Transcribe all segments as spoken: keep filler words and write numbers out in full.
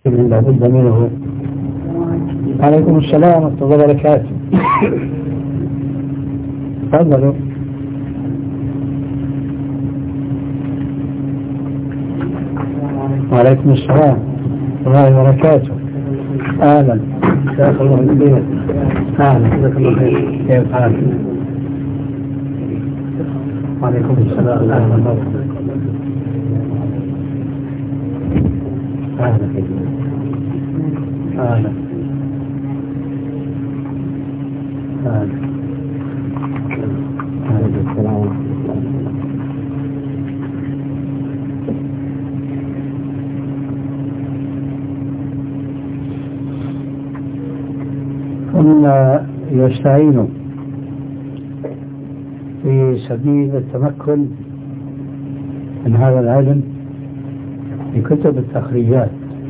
لا بد منه. عليكم السلام ورحمة الله وبركاته. تفضلوا. وعليكم السلام ورحمة الله وبركاته. أهلا. جزاك الله خير. أهلا. جزاك الله خير. كيف حالك؟ وعليكم السلام. أهلا. أهلا. أهلا. أهلا. كنا يستعين في سبيل التمكن من هذا العلم بكتب التخريجات،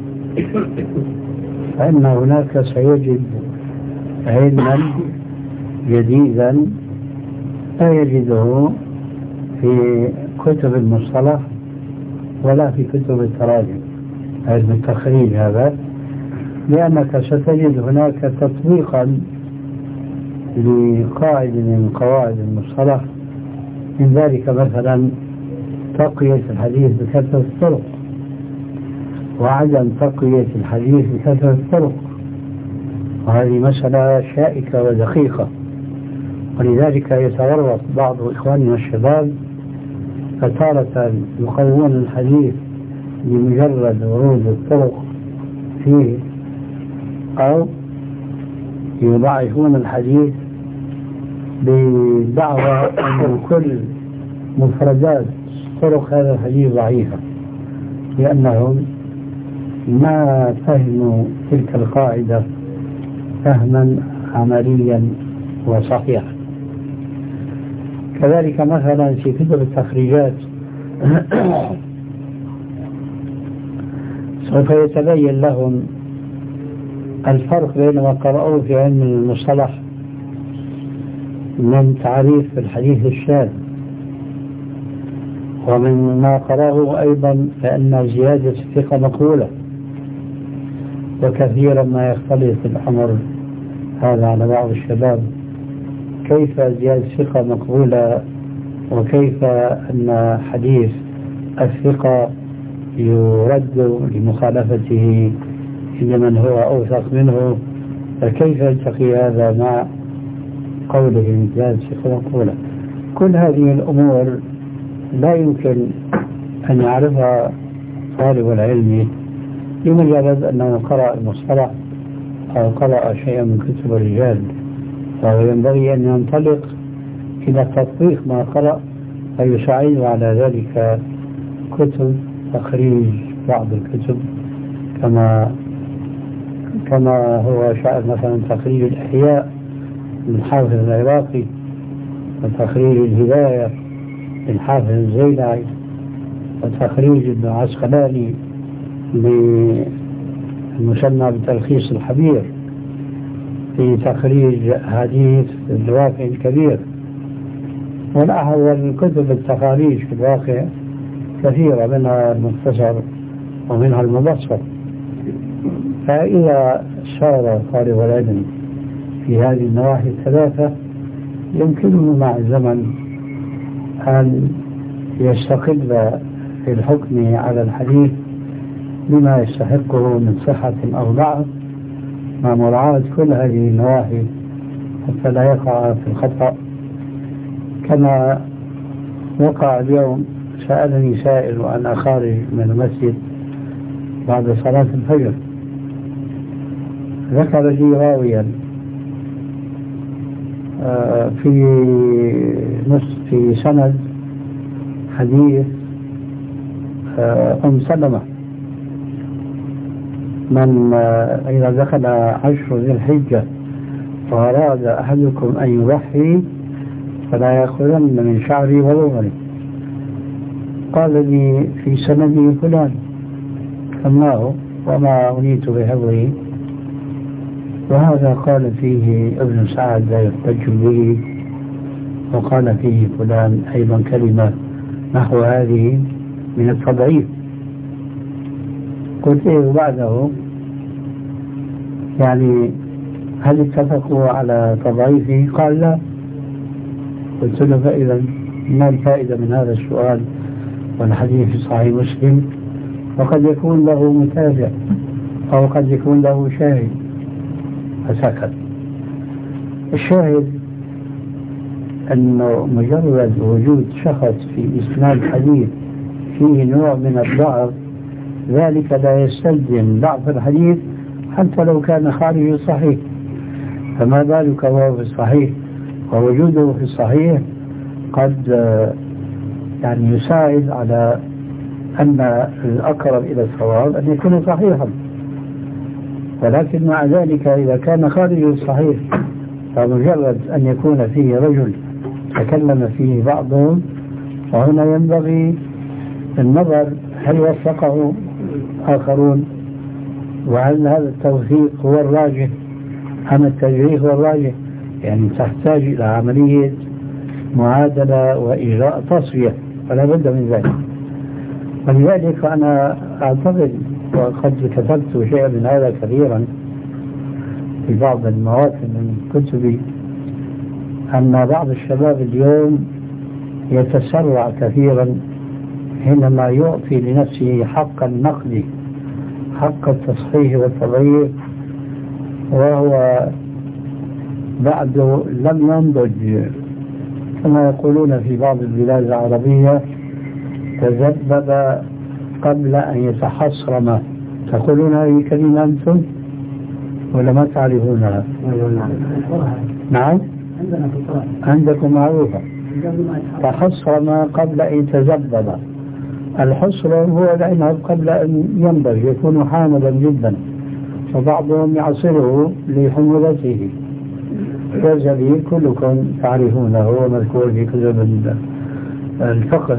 فإن هناك سيجد علما جديدا لا يجده في كتب المصطلح ولا في كتب التراجم، علم التخريج هذا، لأنك ستجد هناك تطبيقا لقاعدة من قواعد المصطلح، من ذلك مثلا تقوية الحديث بكثرة الطرق وعدم تقوية الحديث بكثرة الطرق، وهذه مسألة شائكة ودقيقة، ولذلك يتورط بعض إخواننا الشباب فتارة يقوون الحديث بمجرد ورود الطرق فيه، أو يضعفون الحديث بدعوى أن كل مفردات طرق هذا الحديث ضعيفة، لأنهم ما فهموا تلك القاعدة فهما عمليا وصحيحا. كذلك مثلا في كتب التخريجات سوف يتبين لهم الفرق بين ما قرأوه في علم المصطلح من تعريف الحديث الشاذ، ومن ما قرأه أيضا فإن زيادة الثقة مقبولة، وكثيرا ما يختلف الأمر هذا على بعض الشباب، كيف زيادة الثقة مقبولة وكيف أن حديث الثقة يرد لمخالفته لمن هو أوثق منه، فكيف يلتقي هذا مع قوله زيادة الثقة مقبولة؟ كل هذه الأمور لا يمكن أن يعرفها طالب العلم بمجرد أنه قرأ المصطلح أو قرأ شيئا من كتب الرجال، فهو ينبغي أن ينطلق إلى تطبيق ما قرأ فيساعد على ذلك كتب تخريج بعض الكتب، كما كما هو شأن مثلا تخريج الإحياء من حافظ العراقي، وتخريج الهداية من حافظ الزيلعي، وتخريج ابن عسقلاني المسمى بتلخيص الحبير في تخريج حديث الوافع الكبير. والأحوال كتب التخاريج في الواقع كثيرة، منها المختصر ومنها المبسط. فإذا سار طالب العلم في هذه النواحي الثلاثة يمكنه مع الزمن أن يستقل في الحكم على الحديث بما يستحقه من صحة أو ضعف، مع مراعاة كل هذه النواحي حتى لا يقع في الخطأ. كما وقع اليوم، سألني سائل وأنا خارج من المسجد بعد صلاة الفجر، ذكر لي راويا في نص في سند حديث أم سلمة من إذا دخل عشر ذي الحجة وأراد أحدكم أن يضحي فلا يأخذن من شعري وظهري. قال لي في سنده فلان سماه وما أنيت بحفظه، وهذا قال فيه ابن سعد لا يحتج به، وقال فيه فلان أيضا كلمة نحو هذه من التضعيف. قلت إيه بعده؟ يعني هل اتفقوا على تضعيفه؟ قال لا. قلت له فإذا ما الفائدة من هذا السؤال والحديث في صحيح مسلم؟ وقد يكون له متابع أو قد يكون له شاهد. فسكت. الشاهد أنه مجرد وجود شخص في إسناد الحديث فيه نوع من الضعف ذلك لا يستلزم ضعف الحديث حتى لو كان خارج الصحيح، فما بالك وهو في الصحيح؟ ووجوده في الصحيح قد يعني يساعد على أن الأقرب إلى الصواب أن يكون صحيحا، ولكن مع ذلك إذا كان خارج الصحيح فمجرد أن يكون فيه رجل تكلم فيه بعضهم، وهنا ينبغي النظر هل وثقه آخرون، وهل هذا التوثيق هو الراجح أم التجريح هو الراجح. يعني تحتاج إلى عملية معادلة وإجراء تصفية، فلا بد من ذلك. ولذلك أنا أعتقد وقد كتبت شيئا من هذا كثيرا في بعض المواطن من كتبي أن بعض الشباب اليوم يتسرع كثيرا حينما يعطي لنفسه حق النقد حق التصحيح والتضعيف وهو بعد لم ينضج، كما يقولون في بعض البلاد العربية تذبذب قبل أن يتحصرم. تقولون هذه الكلمة أنتم ولا ما تعرفونها؟ نعم عندكم معروفة. تحصرم قبل أن يتذبذب. الحصر هو العنب قبل أن ينضج، يكون حاملا جدا، وبعضهم يعصره لحمولته. والزبيب كلكم تعرفونه، هو مذكور في كتب الفقه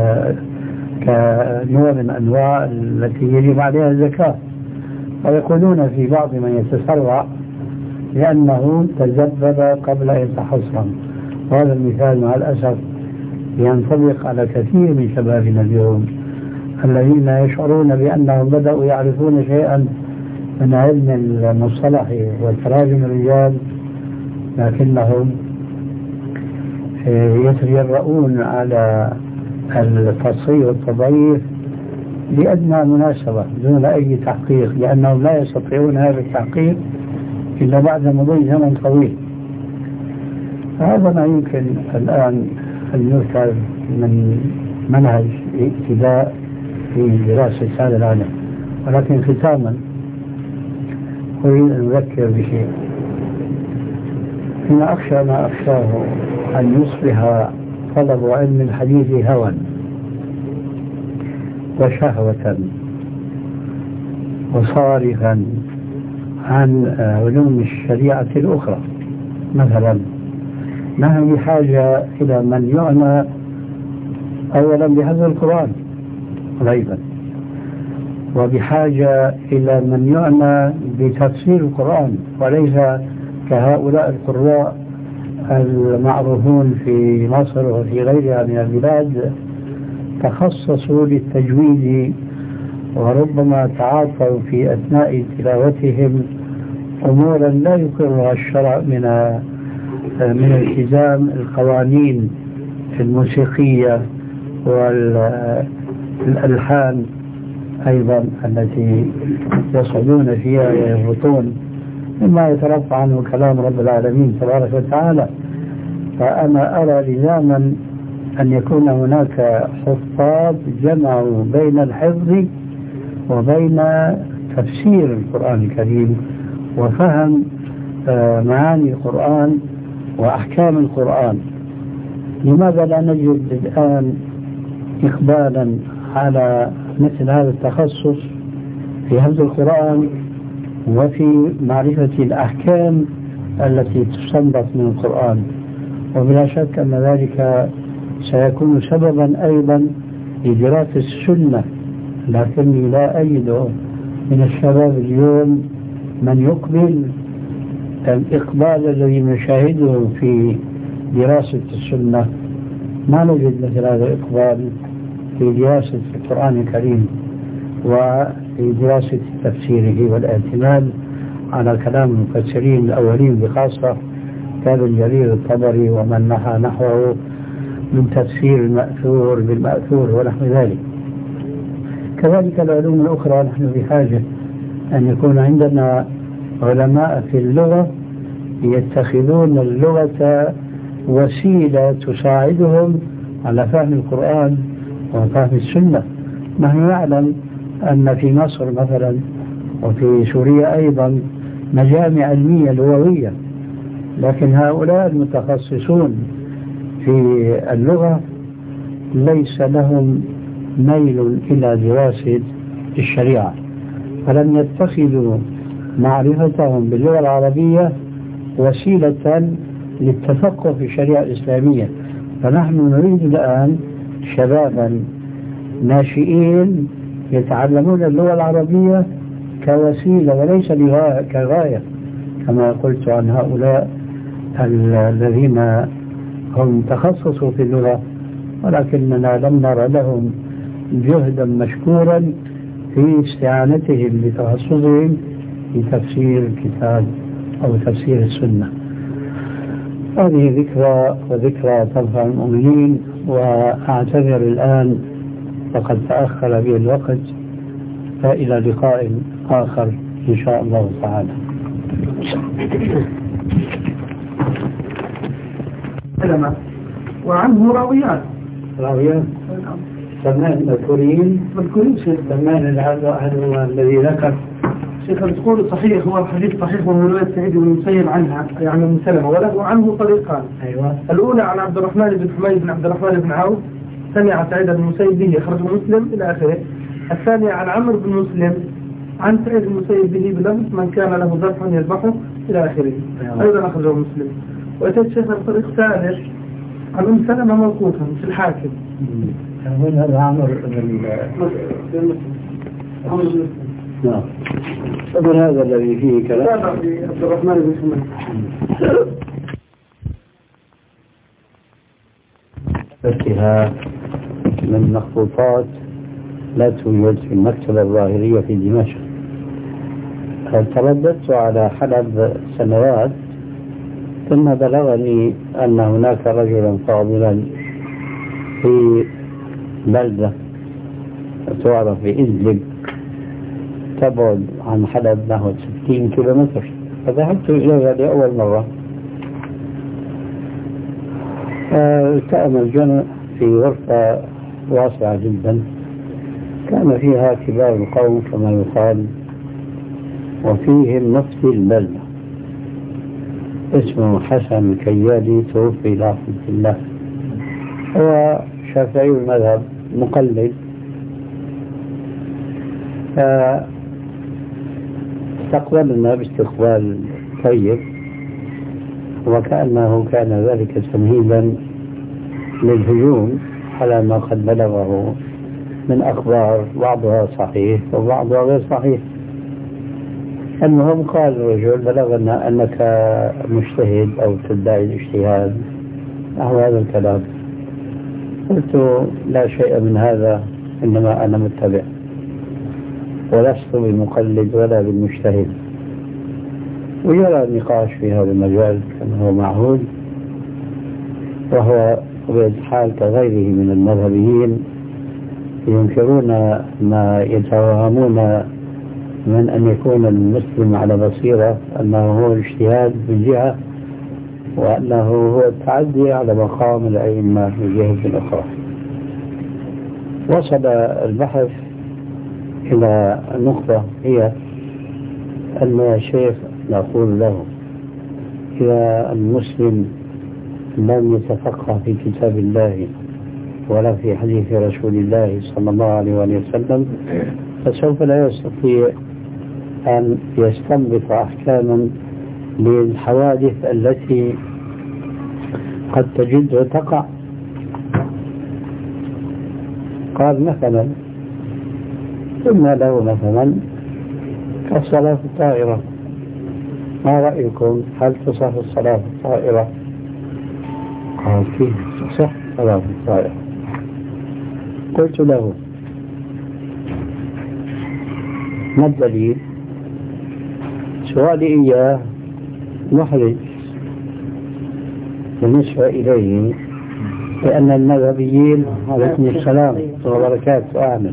كنوع من أنواع التي يجب عليها الزكاة. ويقولون في بعض من يتسرع لأنه تذبذب قبل أن يتحصن. وهذا المثال مع الأسف ينطبق على كثير من شبابنا اليوم الذين يشعرون بأنهم بدأوا يعرفون شيئا من علم المصطلح والتراجم الرجال، لكنهم يتجرؤون على التصحيح والتضعيف لأدنى مناسبة دون أي تحقيق، لأنهم لا يستطيعون هذا التحقيق إلا بعد مضي زمن طويل. هذا ما يمكن الآن أن يذكر من منهج ابتداء في دراسة هذا العلم. ولكن ختاما أريد أن أذكر بشيء. إن أخشى ما أخشاه أن يصبح طلب علم الحديث هوى وشهوة وصارفا عن علوم الشريعة الأخرى. مثلا نحن بحاجة إلى من يعنى أولا بهذا القرآن غيبا، وبحاجة إلى من يعنى بتفسير القرآن، وليس كهؤلاء القراء المعروفون في مصر وفي غيرها من البلاد تخصصوا للتجويد، وربما تعاطوا في أثناء تلاوتهم أمورا لا يقرها الشرع من من التزام القوانين الموسيقية والألحان أيضا التي يصعدون فيها ويهبطون مما يترفع عنه كلام رب العالمين تبارك وتعالى. فأنا أرى لزاما أن يكون هناك حفاظ جمعوا بين الحفظ وبين تفسير القرآن الكريم وفهم معاني القرآن وأحكام القرآن. لماذا لا نجد الآن إقبالا على مثل هذا التخصص في حفظ القرآن وفي معرفة الأحكام التي تستنبط من القرآن؟ وبلا شك أن ذلك سيكون سببا أيضا لدراسة السنة، لكني لا أجد من الشباب اليوم من يقبل الإقبال الذي نشاهده في دراسة السنة. ما نجد مثل هذا الإقبال في دراسة القرآن الكريم. وفي دراسة تفسيره والاعتماد على كلام المفسرين الأولين بخاصة كابن جرير الطبري ومن نحى نحوه من تفسير المأثور بالمأثور ونحو ذلك. كذلك العلوم الأخرى نحن بحاجة أن يكون عندنا علماء في اللغة يتخذون اللغة وسيلة تساعدهم على فهم القرآن وفهم السنة. نحن نعلم أن في مصر مثلا وفي سوريا أيضا مجامع علمية لغوية، لكن هؤلاء المتخصصون في اللغة ليس لهم ميل إلى دراسة الشريعة، فلم يتخذوا معرفتهم باللغة العربية وسيلة للتفقه في الشريعة الإسلامية. فنحن نريد الآن شبابا ناشئين يتعلمون اللغة العربية كوسيلة وليس كغاية، كما قلت عن هؤلاء الذين هم تخصصوا في اللغة ولكننا لم نرى لهم جهدا مشكورا في استعانتهم بتخصصهم في تفسير الكتاب أو تفسير السنة. هذه ذكرى وذكرى تنفع المؤمنين، وأعتذر الآن فقد تأخر بي الوقت، فإلى لقاء آخر إن شاء الله تعالى. وعنه راويات راويات سمان مذكورين مذكورين شيخ سمان هذا الذي ذكر شيخ تقول صحيح، هو الحديث صحيح من رواية سعيد بن المسيب عنها يعني من سلمة، وله عنه طريقان. أيوة. الأولى عن عبد الرحمن بن حميد بن عبد الرحمن بن عوف سمع سعيد بن المسيب به أخرجه مسلم إلى آخره. الثانية عن عمرو بن مسلم عن سعيد بن المسيب به بلفظ من كان له ذبح يذبحه إلى آخره. أيوة. أيضا أخرجه مسلم. وأتيت شيخ الطريق الثالث عن أم سلمة موقوفا في الحاكم. هذا عمرو بن مسلم. نعم. طبعا هذا الذي فيه كلام تابع عبد الرحمن بن حميد. فكها من مخطوطات لا توجد في المكتبة الظاهرية في دمشق. ترددت على حلب سنوات ثم بلغني أن هناك رجلا فاضلا في بلدة تعرف بإدلب تبعد عن حلب نحو ستين كيلومتر، فذهبت إليها لأول مرة. التأم الجمع في غرفة واسعة جدا كان فيها كبار القوم كما يقال، وفيهم مفتي البلدة اسمه حسن الكيالي توفي إلى رحمة الله، هو شافعي المذهب مقلد. استقبلنا باستقبال طيب، وكأنه كان ذلك تمهيدا للهجوم على ما قد بلغه من أخبار بعضها صحيح وبعضها غير صحيح. المهم قال الرجل بلغنا أنك مجتهد أو تدعي الاجتهاد نحو هذا الكلام. قلت لا شيء من هذا، إنما أنا متبع ولست بالمقلد ولا بالمجتهد. ويرى النقاش في هذا المجال كما هو معهود، وهو بطبيعة الحال كغيره من المذهبيين ينكرون ما يتوهمون من أن يكون المسلم على بصيرة أنه هو الاجتهاد من جهة، وأنه هو التعدي على مقام الأئمة من جهة أخرى. وصل البحث إلى نقطة هي أن الشيخ نقول له إذا المسلم لم يتفقه في كتاب الله ولا في حديث رسول الله صلى الله عليه وسلم فسوف لا يستطيع أن يستنبط أحكاما للحوادث التي قد تجد وتقع. قال مثلا قلنا له مثلا كالصلاة في الطائرة، ما رأيكم هل تصح الصلاة في الطائرة؟ قال كيف تصح الصلاة في الطائرة؟ قلت له ما الدليل؟ سؤالي إياه محرج بالنسبة إليه، لأن المذهبيين عليكم السلام وبركاته أعمل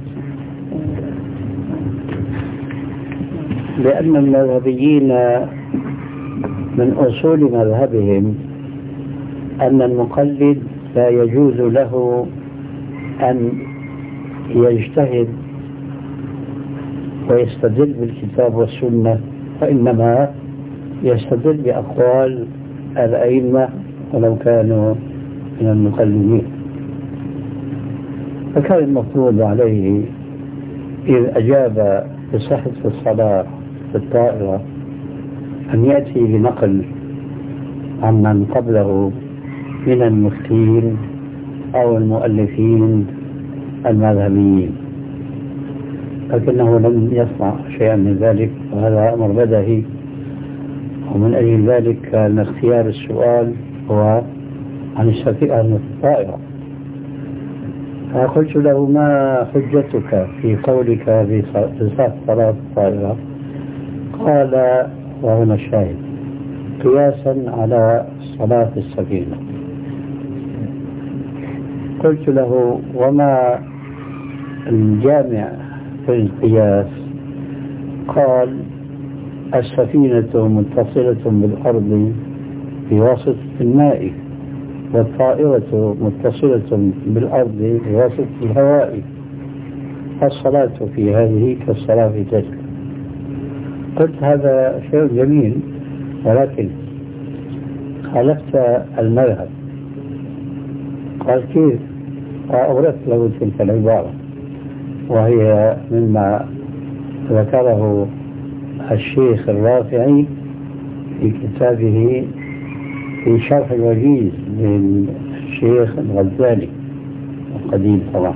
لأن المذهبيين من أصول مذهبهم أن المقلد لا يجوز له أن يجتهد ويستدل بالكتاب والسنة، وإنما يستدل بأقوال الأئمة ولو كانوا من المقلدين. فكان المفروض عليه إذ أجاب بصحة الصلاة في الطائرة أن يأتي بنقل عمن قبله من المفتين أو المؤلفين المذهبيين، لكنه لم يصنع شيئا من ذلك، وهذا أمر بديهي. ومن أجل ذلك كان اختيار السؤال هو عن السفينة عن الطائرة. فقلت له: ما حجتك في قولك في صحة صلاة الطائرة؟ قال، وهنا الشاهد: قياسا على صلاة السفينة. قلت له: وما الجامع في القياس؟ قال: السفينة متصلة بالأرض بواسطة الماء، والطائرة متصلة بالأرض بواسطة الهواء، الصلاة في هذه كالصلاة في تلك. قلت: هذا شيء جميل، ولكن خالفت المذهب. قال: كيف؟ وأوردت له تلك العبارة، وهي مما ذكره الشيخ الرافعي في كتابه في شرح الوجيز للشيخ الغزالي القديم طبعا.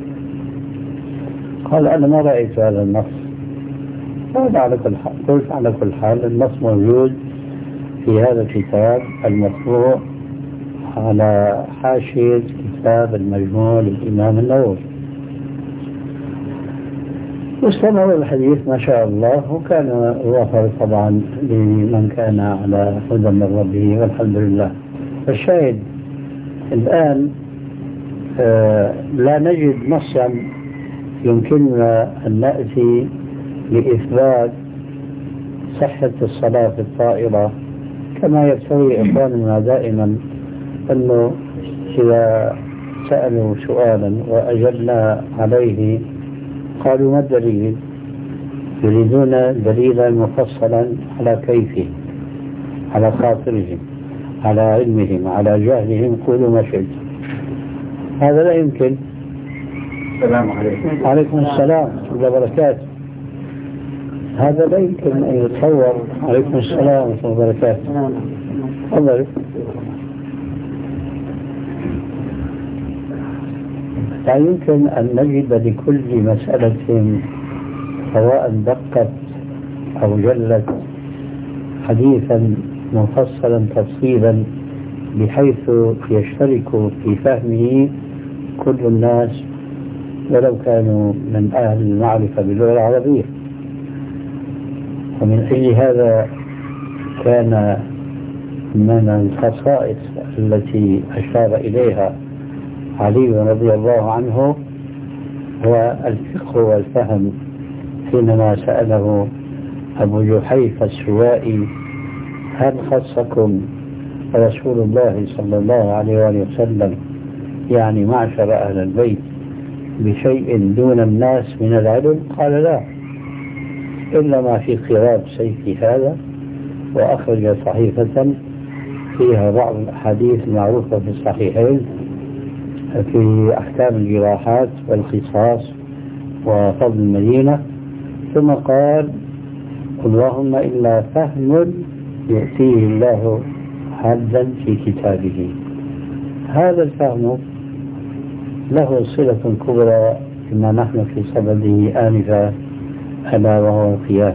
قال: أنا ما رأيت هذا النص. قلت: على كل حال قلت على كل حال النص موجود في هذا الكتاب المطبوع على حاشية كتاب المجموع للإمام النووي. واستمر الحديث ما شاء الله، وكان وفر طبعا لمن كان على هدى من ربه والحمد لله. فالشاهد الآن آه لا نجد نصا يمكننا أن نأتي لإثبات صحة الصلاة في الطائرة، كما يفتري إخواننا دائما أنه إذا سألوا سؤالا وأجلنا عليه قالوا: ما الدليل؟ يريدون دليلا مفصلا على كيفه، على خاطرهم، على علمهم، على جهلهم، قولوا ما شئت. هذا لا يمكن. السلام عليكم. عليكم السلام ورحمة الله وبركاته. هذا لا يمكن أن يتصور. عليكم السلام ورحمة الله وبركاته. تفضل. لا يمكن أن نجد لكل مسألة سواء دقت أو جلت حديثا مفصلا تفصيلا بحيث يشترك في فهمه كل الناس ولو كانوا من أهل المعرفة باللغة العربية. ومن أجل هذا كان من الخصائص التي أشار إليها علي رضي الله عنه هو الفقه والفهم، حينما سأله أبو جحيفة السوائي: هل خصكم رسول الله صلى الله عليه وآله وسلم، يعني معشر أهل البيت، بشيء دون الناس من العلم؟ قال: لا، إلا ما في قراب سيفي هذا. وأخرج صحيفة فيها بعض الأحاديث المعروفة في الصحيحين في أحكام الجراحات والقصاص وفضل المدينة، ثم قال: اللهم إلا فهم يؤتيه الله عبدا في كتابه. هذا الفهم له صلة كبرى بما نحن في صدده آنفا، ألا وهو القياس.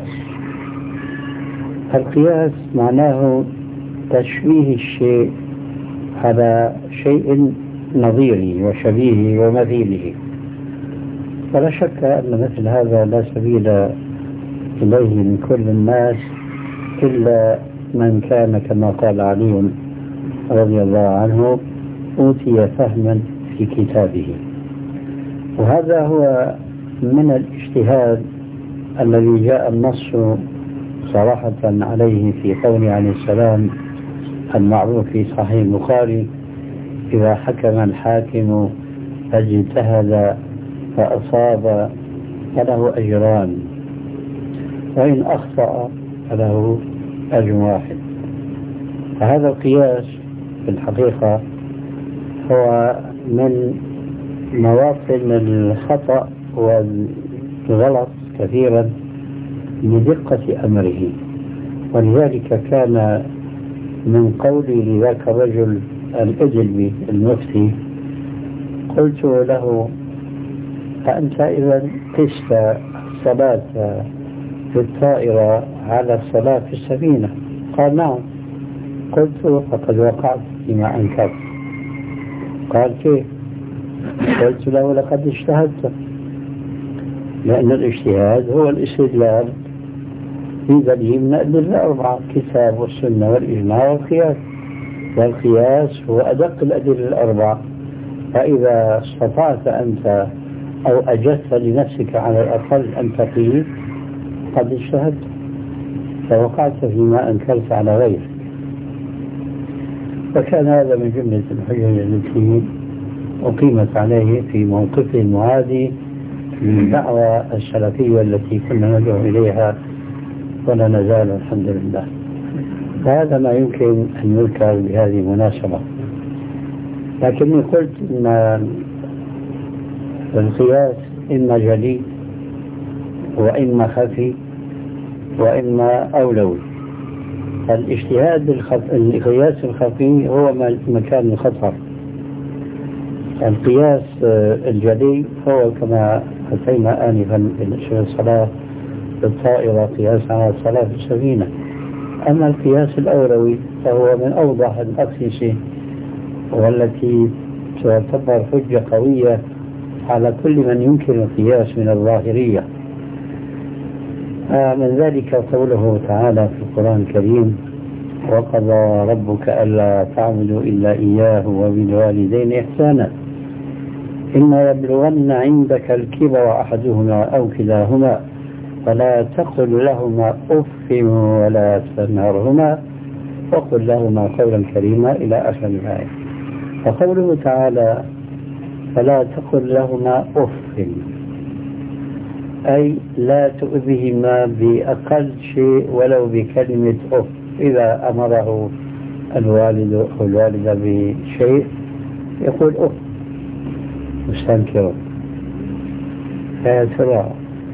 القياس معناه تشبيه الشيء على شيء نظيره وشبيهه ومثيله، ولا شك أن مثل هذا لا سبيل إليه من كل الناس إلا من كان كما قال علي رضي الله عنه أوتي فهما في كتابه. وهذا هو من الاجتهاد الذي جاء النص صراحة عليه في قوله عليه السلام المعروف في صحيح البخاري: إذا حكم الحاكم فاجتهد فأصاب فله أجران، وإن أخطأ فله أجر واحد. فهذا القياس في الحقيقة هو من مواطن الخطأ والغلط كثيرا لدقة أمره. ولذلك كان من قولي لذاك الرجل الأجلبي المفتي قلت له: فأنت إذا قست الصلاة في الطائرة على الصلاة في السفينة؟ قال: نعم. قلت: فقد وقعت فيما أنكرت. قال: كيف؟ قلت له: لقد اجتهدت، لأن الاجتهاد هو الاستدلال في دليل من الأدلة الأربعة: الكتاب والسنة والإجماع والقياس. والقياس هو أدق الأدلة الأربعة. فإذا استطعت أنت أو أجدت لنفسك على الأقل أن تقيل قد اجتهدت، فوقعت فيما أنكرت على غيرك. فكان هذا من جملة الحجج التي أقيمت عليه في موقفه المعادي للدعوة السلفية التي كنا ندعو إليها ولا نزال الحمد لله. فهذا ما يمكن أن يذكر بهذه المناسبة. لكني قلت أن القياس إما جلي وإما خفي وإما أولوي. الاجتهاد القياس الخفي هو مكان الخطر. القياس الجلي هو كما أتينا آنفا في الصلاة بالطائرة قياس على الصلاة في السفينة. أما القياس الأولوي فهو من أوضح الأقيسة والتي تعتبر حجة قوية على كل من ينكر القياس من الظاهرية. من ذلك قوله تعالى في القرآن الكريم: وقضى ربك ألا تعبدوا إلا إياه وبالوالدين إحسانا إما يبلغن عندك الكبر أحدهما أو كلاهما فلا تقل لهما أف ولا تنهرهما وقل لهما قولا كريما إلى آخر الآية. وقوله تعالى: فلا تقل لهما أف، أي لا تؤذهما بأقل شيء ولو بكلمة أف. إذا أمره الوالد أو الوالدة بشيء يقول أف مستنكرا. فيا ترى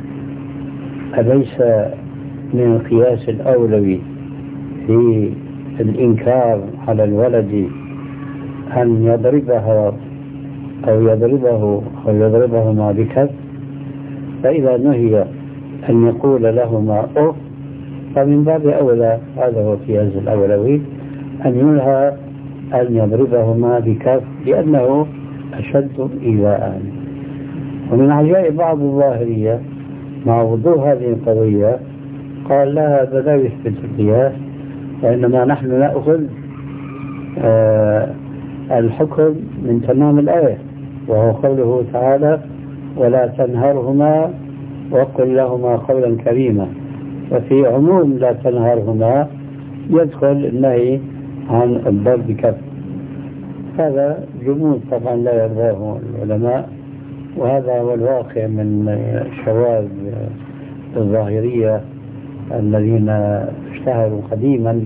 أليس من القياس الأولوي في الإنكار على الولد أن يضربها أو يضربه أو يضربهما بكف؟ فإذا نهي أن يقول لهما أف فمن باب أولى، هذا هو القياس الأولوي، أن ينهى أن يضربهما بكف لأنه أشد إيذاء. ومن عجائب بعض الظاهرية مع وضوح هذه القضية قال: لا، هذا لا يثبت القياس، وإنما نحن نأخذ آه الحكم من تمام الآية، وهو قوله تعالى: ولا تنهرهما وقل لهما قولا كريما. وفي عموم لا تنهرهما يدخل النهي عن الضرب بكف. هذا جمود طبعا لا يرضاه العلماء، وهذا هو الواقع من شواذ الظاهرية الذين اشتهروا قديما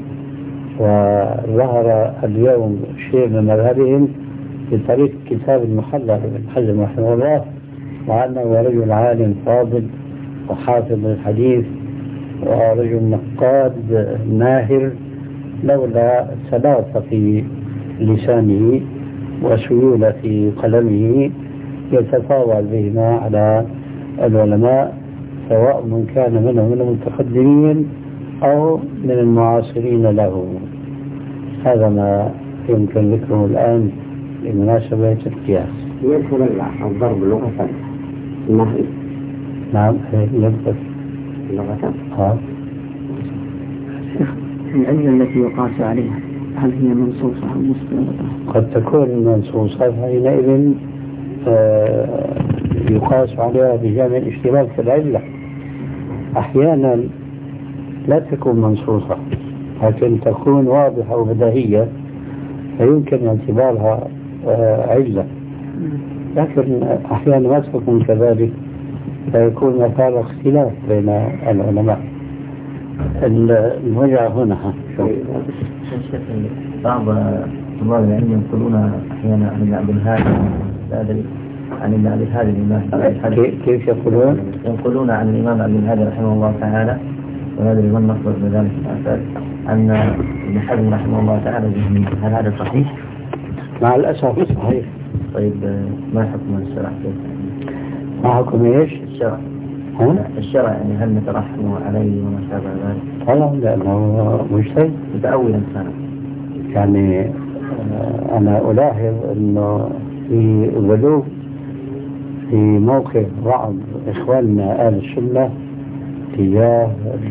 وظهر اليوم شيء من مذهبهم بطريق كتاب المحلى ابن حزم رحمه الله، وأنه رجل عالم فاضل وحافظ الحديث ورجل نقاد ماهر، لولا سلاطة في لسانه وسيولة في قلمه يتفاوض بهما على العلماء، سواء من كان منهم من المتقدمين أو من المعاصرين له. هذا ما يمكن ذكره الآن بمناسبة القياس. يدخل الضرب لغة النهي؟ نعم يدخل. لغة. ها العلة التي يقاس عليها هل هي منصوصة أو مستندة؟ قد تكون منصوصة، حينئذ يقاس عليها بجانب الاشتراك في العلة. أحيانا لا تكون منصوصة لكن تكون واضحة وبديهية فيمكن اعتبارها علة، لكن أحيانا ما تكون كذلك فيكون مثال اختلاف بين العلماء. الوجع هنا بعض طلاب العلم يقولون أحيانا عن ابن عبد الهادي عن ابن عبد الهادي الإمام كيف يقولون؟ يقولون عن الإمام عبد الهادي رحمه الله تعالى، وهذا من نصر بذلك الأساس أن ابن حزم رحمه الله تعالى جهمي. هل هذا صحيح؟ مع الأسف صحيح. طيب ما حكم الشرع؟ ما حكم ايش؟ الشرع. ها؟ الشرع يعني هل نترحم عليه وما شابه ذلك؟ طبعا لأنه مجتهد متأولا كان. يعني أنا ألاحظ أنه في غلو في موقف بعض إخواننا أهل السنة تجاه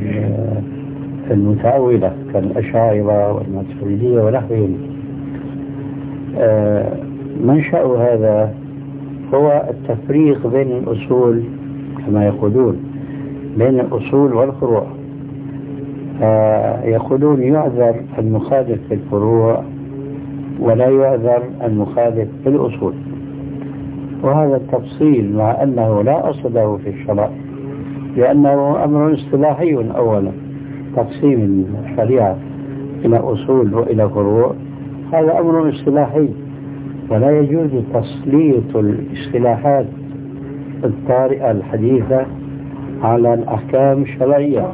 المتأولة كالأشاعرة والماتريدية ونحوهم. منشأ هذا هو التفريق بين الأصول كما يقولون، بين الأصول والفروع. يقولون يعذر المخالف في الفروع ولا يعذر المخالف في الأصول، وهذا التفصيل مع أنه لا أصل له في الشرع لأنه أمر اصطلاحي. أولا تقسيم الشريعة إلى أصول وإلى فروع هذا أمر اصطلاحي، ولا يجوز تسليط الاصطلاحات الطارئة الحديثة على الأحكام الشرعية.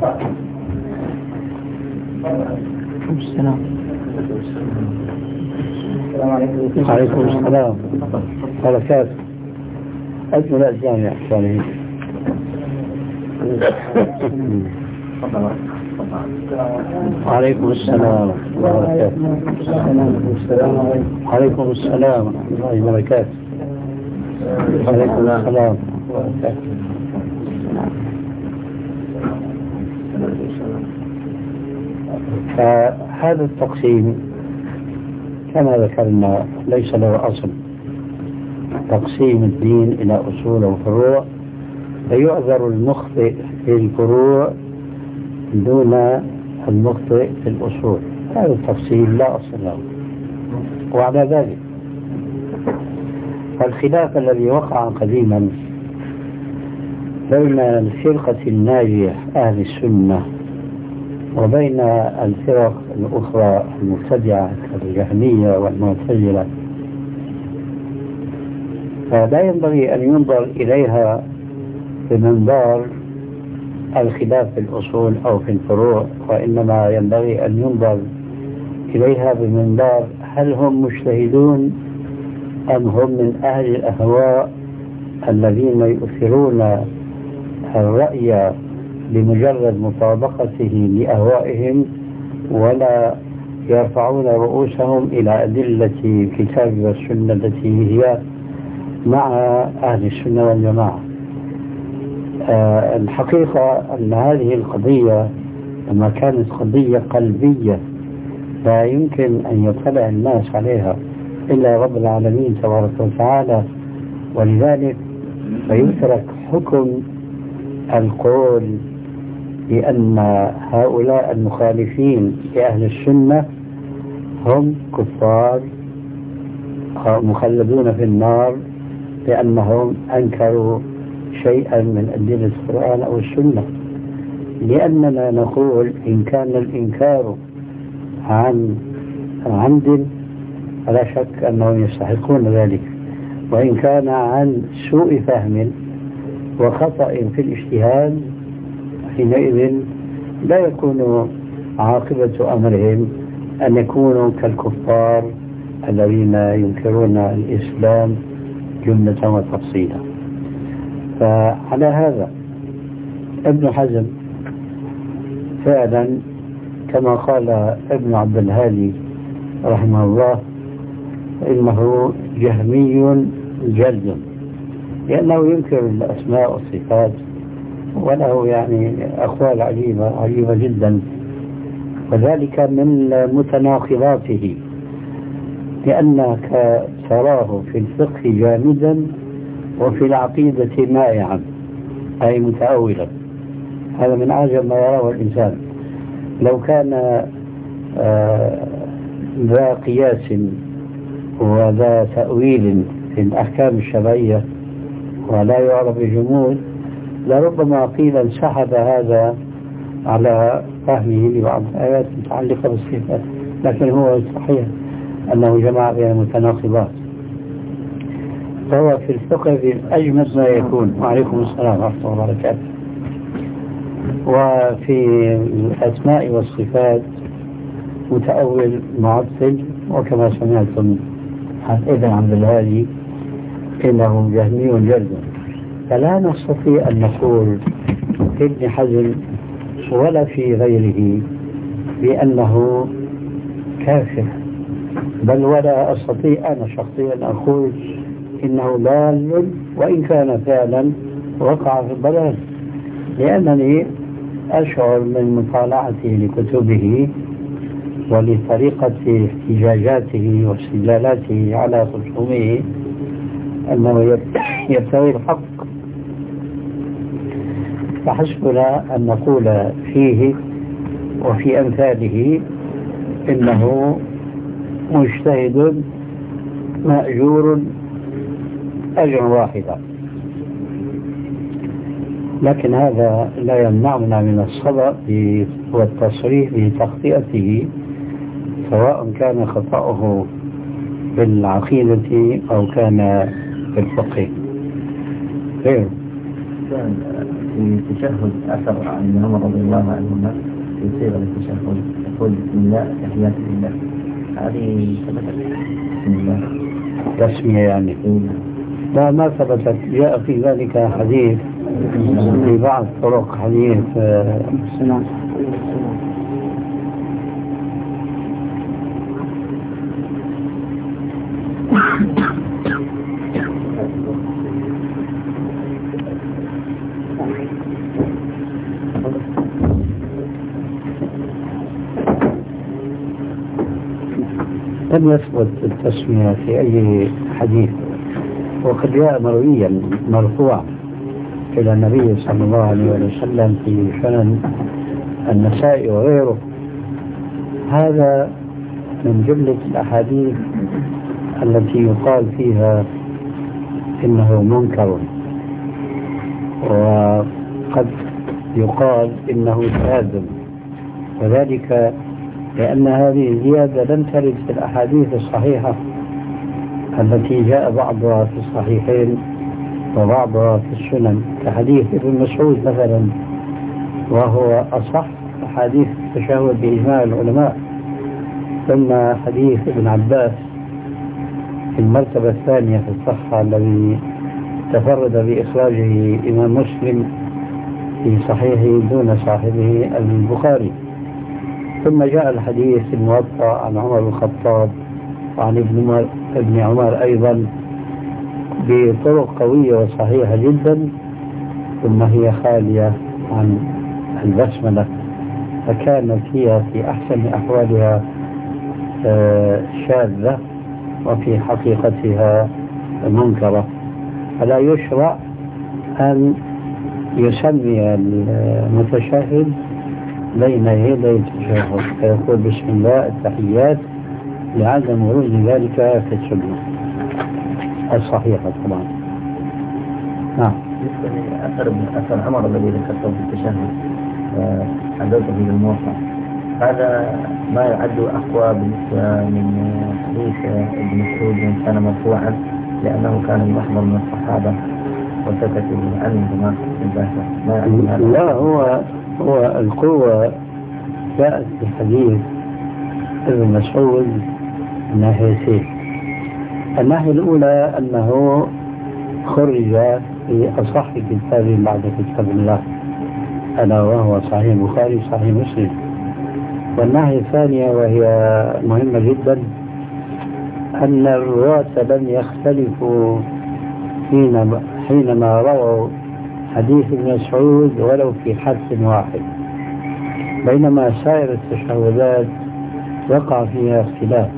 السلام عليكم السلام بركاته. أجمل الجامع الثاني. عليكم السلام وبركاته. عليكم السلام ورحمة الله وبركاته. عليكم السلام وبركاته. فهذا التقسيم كما ذكرنا ليس له أصل. تقسيم الدين إلى أصول وفروع فيعذر المخطئ في الفروع دون المخطئ في الأصول. هذا التفصيل لا أصل له. وعلى ذلك فالخلاف الذي وقع قديما بين الفرقة الناجية أهل السنة وبين الفرق الأخرى المبتدعة كالجهمية والمعتزلة فلا ينبغي أن ينظر إليها بمنظار الخلاف في الأصول أو في الفروع، وإنما ينبغي أن ينظر إليها بمنظار هل هم مجتهدون أم هم من أهل الأهواء الذين يؤثرون الرأي لمجرد مطابقته لأهوائهم ولا يرفعون رؤوسهم إلى أدلة الكتاب والسنة التي هي مع أهل السنة والجماعة. أه الحقيقة أن هذه القضية لما كانت قضية قلبية لا يمكن أن يطلع الناس عليها إلا رب العالمين تبارك وتعالى، ولذلك فيترك حكم القول بأن هؤلاء المخالفين لأهل السنة هم كفار مخلدون في النار لأنهم أنكروا شيئا من أدلة القرآن أو السنة، لأننا نقول إن كان الإنكار عن عمد فلا شك أنهم يستحقون ذلك، وإن كان عن سوء فهم وخطأ في الاجتهاد حينئذ لا يكون عاقبة أمرهم أن يكونوا كالكفار الذين ينكرون الإسلام جملة وتفصيلا. فعلى هذا ابن حزم فعلا كما قال ابن عبد الهادي رحمه الله إنه جهمي جلد، لأنه ينكر الأسماء والصفات وله يعني أقوال عجيبة عجيبة جدا، وذلك من متناقضاته، لأنك تراه في الفقه جامدا وفي العقيدة مائعا أي متأولا. هذا من أعجب ما يراه الإنسان. لو كان ذا قياس وذا تأويل في الأحكام الشرعية ولا يعرف الجمود لربما قيل انسحب هذا على فهمه لبعض الآيات المتعلقة بالصفات، لكن هو صحيح أنه جمع بين المتناقضات، فهو في الفقه في أجمل ما يكون. وعليكم السلام ورحمة الله وبركاته. وفي الأسماء والصفات متأول معطل، وكما سمعتم ابن عبد الهادي إنه جهمي جلد، فلا نستطيع أن نقول في ابن حزم ولا في غيره بأنه كافر، بل ولا أستطيع أنا شخصيا أن أقول إنه ضال وإن كان فعلا وقع في الضلال، لأنني أشعر من مطالعتي لكتبه ولطريقة احتجاجاته واستدلالاته على خصومه أنه يبتغي الحق، فحسبنا أن نقول فيه وفي أمثاله إنه مجتهد مأجور أجر واحدا، لكن هذا لا يمنعنا من الصبر والتصريح بتخطئته، سواء كان خطأه في العقيدة أو كان في الفقه. غير في تشهد أثر عن ابن عمر رضي الله عنهما في صيغة التشهد يقول بسم الله تحيات لله، هذه ثبتت بسم الله تسمية يعني؟ لا ما ثبتت. جاء في ذلك حديث في بعض طرق حديث السلام. لم يثبت التسمية في أي حديث، وقد جاء مرويا مرفوعا إلى النبي صلى الله عليه وسلم في سنن النسائي وغيره. هذا من جملة الأحاديث التي يقال فيها إنه منكر، وقد يقال إنه شاذ، وذلك لأن هذه الزيادة لم ترد في الأحاديث الصحيحة التي جاء بعضها في الصحيحين وبعضها في السنن، كحديث ابن مسعود مثلا، وهو أصح حديث التشهد بإجماع العلماء، ثم حديث ابن عباس في المرتبة الثانية في الصحة الذي تفرد بإخراجه إمام مسلم في صحيحه دون صاحبه البخاري. ثم جاء الحديث الموطأ عن عمر بن الخطاب وعن ابن, ابن عمر أيضا بطرق قوية وصحيحة جدا، ثم هي خالية عن البسملة، فكانت هي في أحسن أحوالها شاذة وفي حقيقتها منكرة. فلا يشرع أن يسمي المتشهد بين يدي التشهد فيقول بسم الله التحيات، لعدم ورود ذلك في السنة الصحيحة طبعا. نعم. أثر أثر عمر الذي ذكرته في التشهد حدثه في الموطأ، هذا ما يعد أقوى بالنسبة من حديث ابن مسعود كان مرفوعا، لأنه كان يحضر من الصحابة وسكتوا عنه ما الباشا. لا، هو هو القوة جاءت في حديث ابن مسعود من ناحيتين. الناحية الأولى أنه خرج في أصح كتاب بعد كتاب الله ألا وهو صحيح البخاري صحيح مسلم. والناحية الثانية وهي مهمة جدا أن الرواة لم يختلفوا حينما رووا حديث ابن مسعود ولو في حرف واحد، بينما سائر التشهدات وقع فيها اختلاف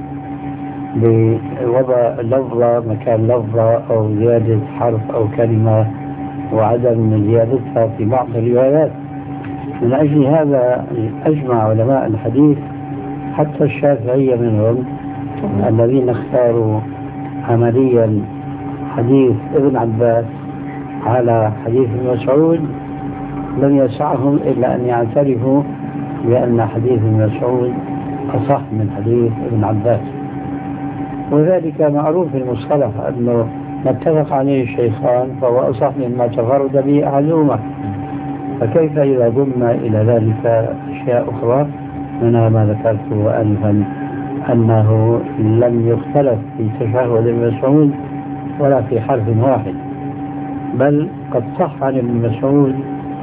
بوضع لفظة مكان لفظة أو زيادة حرف أو كلمة وعدم زيادتها في بعض الروايات. من أجل هذا أجمع علماء الحديث حتى الشافعية منهم الذين اختاروا عمليا حديث ابن عباس على حديث ابن مسعود لم يسعهم إلا أن يعترفوا بأن حديث ابن مسعود أصح من حديث ابن عباس. وذلك معروف في المصطلح أنه ما اتفق عليه الشيخان فهو أصح مما تفرد به أحدهما، فكيف إذا ضم إلى ذلك أشياء أخرى منها ما ذكرته آنفا أنه لم يختلف في تشهد ابن مسعود ولا في حرف واحد، بل قد صح عن ابن مسعود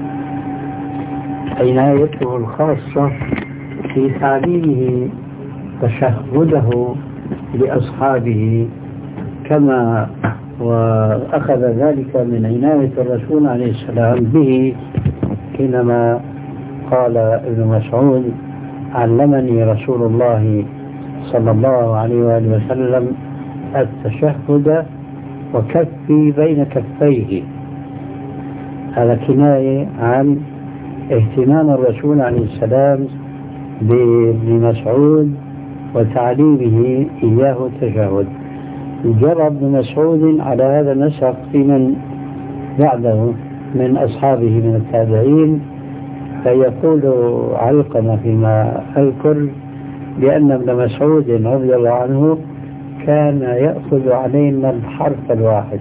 عنايته الخاصة في تعليمه تشهده لأصحابه، كما وأخذ ذلك من عناية الرسول عليه السلام به حينما قال ابن مسعود علمني رسول الله صلى الله عليه وآله وسلم التشهد وكفي بين كفيه. هذا كناية عن اهتمام الرسول عليه السلام بابن مسعود وتعليمه إياه التشهد. جرى ابن مسعود على هذا النسق في من بعده من أصحابه من التابعين، فيقول علقمة فيما أذكر بأن ابن مسعود رضي الله عنه كان يأخذ علينا الحرف الواحد،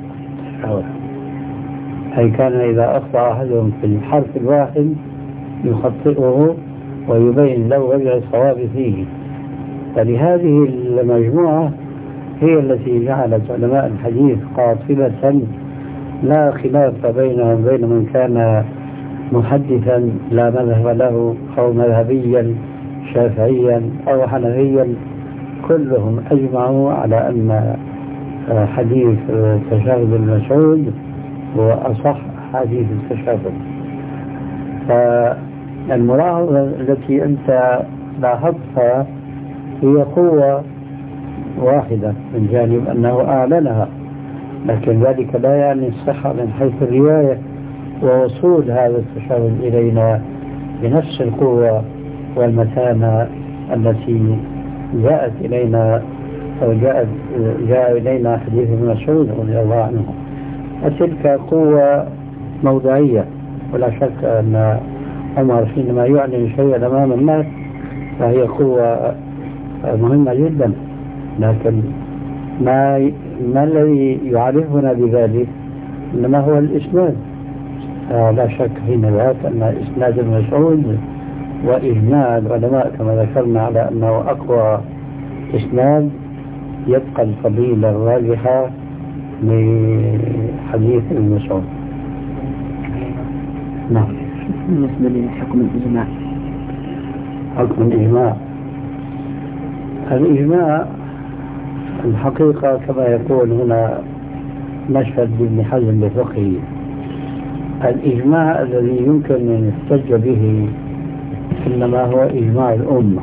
أي كان إذا أخطأ أحدهم في الحرف الواحد يخطئه ويبين له وجه الصواب فيه. فلهذه المجموعة هي التي جعلت علماء الحديث قاطبة لا خلاف بينهم بين من كان محدثا لا مذهب له أو مذهبيا شافعيا أو حنفيا، كلهم أجمعوا على أن حديث تشهد المسعود هو أصح حديث التشهد. فالملاحظة التي أنت لاحظتها هي قوة واحدة من جانب أنه أعلنها، لكن ذلك لا يعني الصحة من حيث الرواية ووصول هذا التشهد إلينا بنفس القوة والمتانة التي جاءت إلينا أو جاءت جاء إلينا حديث ابن مسعود رضي الله عنه. وتلك قوة موضعية، ولا شك أن عمر حينما يعلن شيئا أمام الناس فهي قوة مهمة جدا، لكن ما ما الذي يعرفنا بذلك إنما هو الإسناد. آه لا شك حين ذاك أن إسناد ابن مسعود وإجماع العلماء كما ذكرنا على أنه أقوى إسناد، يبقى الفضيلة الراجحة لحديث ابن مسعود. نعم. بالنسبة لحكم الإجماع، حكم الإجماع الإجماع الحقيقة كما يقول هنا مشهد بابن حزم بفقهه، الإجماع الذي يمكن أن يحتج به إنما هو إجماع الأمة.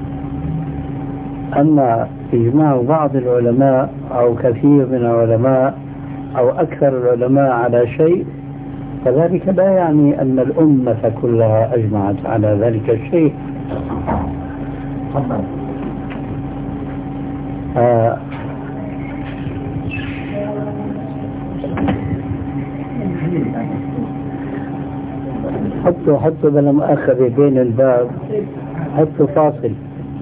أما إجماع بعض العلماء أو كثير من العلماء أو أكثر العلماء على شيء فذلك لا يعني أن الأمة كلها أجمعت على ذلك الشيء. آه حطوا حطوا بلا مؤاخذة بين الباب، حطوا فاصل.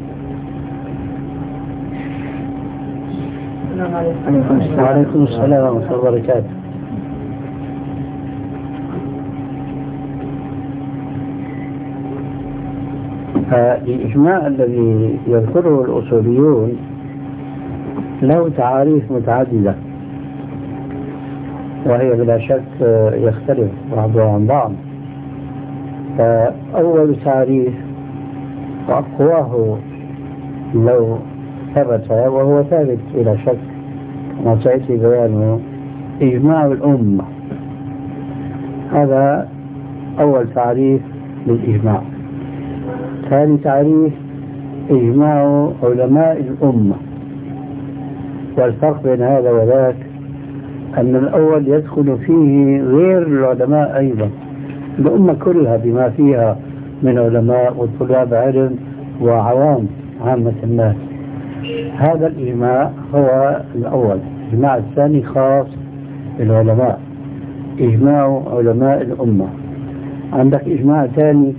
وعليكم السلام ورحمة الله وبركاته. الإجماع الذي يذكره الأصوليون له تعاريف متعددة، وهي بلا شك يختلف بعضها عن بعض. فأول تعريف وأقواه لو ثبت وهو ثابت بلا شك كما سيأتي بيانه إجماع الأمة. هذا أول تعريف للإجماع. ثاني تعريف إجماع علماء الأمة. والفرق بين هذا وذاك أن الأول يدخل فيه غير العلماء أيضا، الأمة كلها بما فيها من علماء وطلاب علم وعوام عامة الناس. هذا الإجماع هو الأول. الإجماع الثاني خاص بالعلماء، إجماع علماء الأمة. عندك إجماع ثاني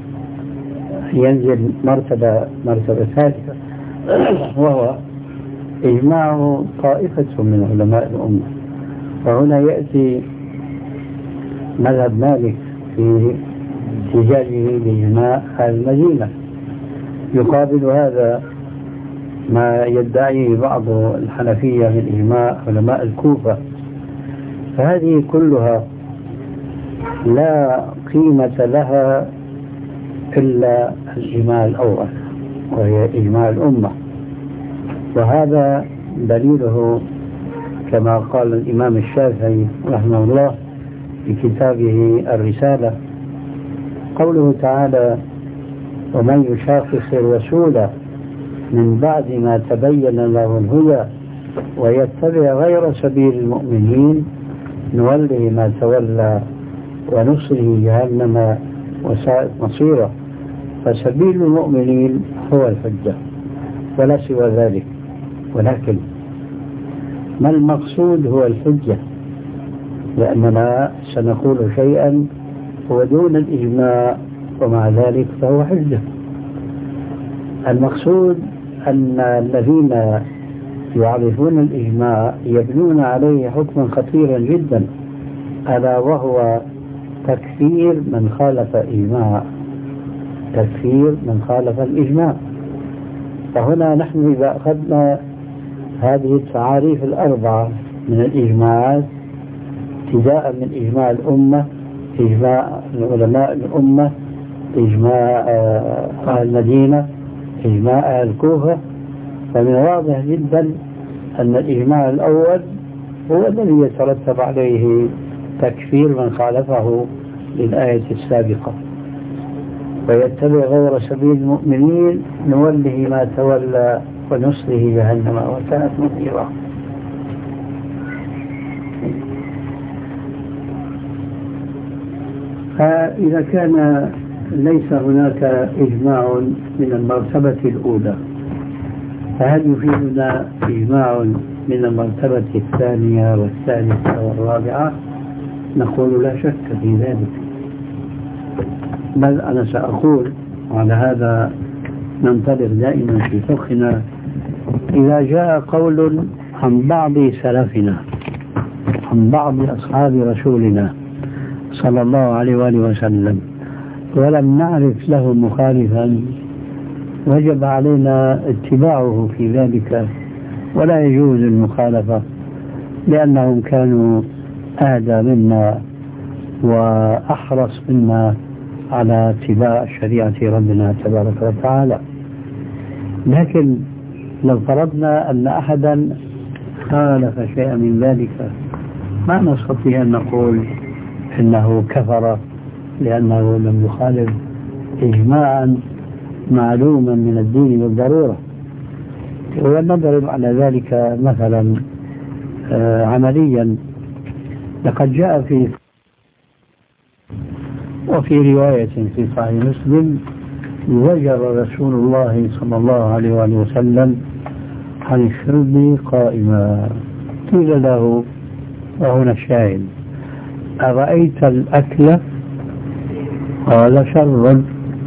ينزل مرتبة مرتبة ثالثة وهو إجماع طائفة من علماء الأمة. وهنا يأتي مذهب مالك في احتجاجه بإجماع المدينة، يقابل هذا ما يدعيه بعض الحنفية من إجماع علماء الكوفة. فهذه كلها لا قيمة لها إلا الإجماع الأول وهي إجماع الأمة. وهذا دليله كما قال الإمام الشافعي رحمه الله في كتابه الرسالة، قوله تعالى: ومن يشاقق الرسول من بعد ما تبين له الهدى ويتبع غير سبيل المؤمنين نوله ما تولى ونصره جهنم وساءت مصيره. فسبيل المؤمنين هو الحجة ولا سوى ذلك. ولكن ما المقصود هو الحجة، لأننا سنقول شيئا هو دون الإجماع ومع ذلك فهو حجة. المقصود أن الذين يعرفون الإجماع يبنون عليه حكما خطيرا جدا، ألا وهو تكفير من خالف إجماع، تكفير من خالف الإجماع. فهنا نحن إذا أخذنا هذه التعاريف الأربعة من الإجماعات، ابتداء من إجماع الأمة، إجماع علماء الأمة، إجماع أهل المدينة، إجماع أهل الكوفة، فمن واضح جدا أن الإجماع الأول هو الذي يترتب عليه تكفير من خالفه للآية السابقة. ويتبع غير سبيل المؤمنين نوله ما تولى ونصله جهنم وساءت مصيره. فإذا كان ليس هناك إجماع من المرتبة الأولى، فهل يفيدنا إجماع من المرتبة الثانية والثالثة والرابعة؟ نقول لا شك في ذلك، بل أنا سأقول على هذا ننطلق دائما في فقهنا. إذا جاء قول عن بعض سلفنا عن بعض أصحاب رسولنا صلى الله عليه وآله وسلم ولم نعرف له مخالفا، وجب علينا اتباعه في ذلك، ولا يجوز المخالفة، لأنهم كانوا أهدى منا وأحرص منا على اتباع شريعة ربنا تبارك وتعالى. لكن لو فرضنا أن أحدا خالف شيئا من ذلك، ما نستطيع أن نقول إنه كفر لأنه لم يخالف إجماعا معلوما من الدين بالضرورة. ونضرب على ذلك مثلا عمليا. لقد جاء في وفي رواية في صحيح مسلم: زجر رسول الله صلى الله عليه وآله وسلم عن الشرب قائما. قيل له، وهنا الشاهد: أرأيت الأكل؟ قال: شر.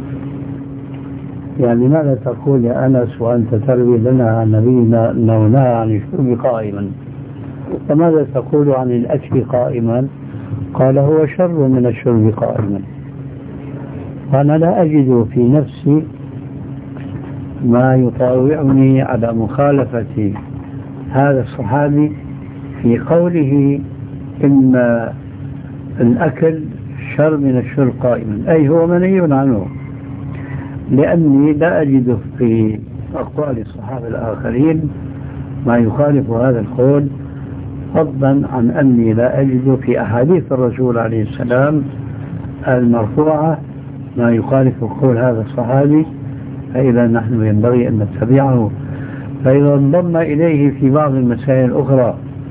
يعني ماذا تقول يا أنس وأنت تروي لنا عن نبينا أنه نهى عن الشرب قائما، فماذا تقول عن الأكل قائما؟ قال: هو شر من الشرب قائما. وأنا لا أجد في نفسي ما يطاوعني على مخالفة هذا الصحابي في قوله إن الأكل شر من الشرب قائما، أي هو منهي عنه، لأني لا أجد في أقوال الصحابة الآخرين ما يخالف هذا القول، فضلا عن أني لا أجد في أحاديث الرسول عليه السلام المرفوعة ما يخالف قول هذا الصحابي، فإذا نحن ينبغي أن نتبعه. فإذا انضم إليه في بعض المسائل الأخرى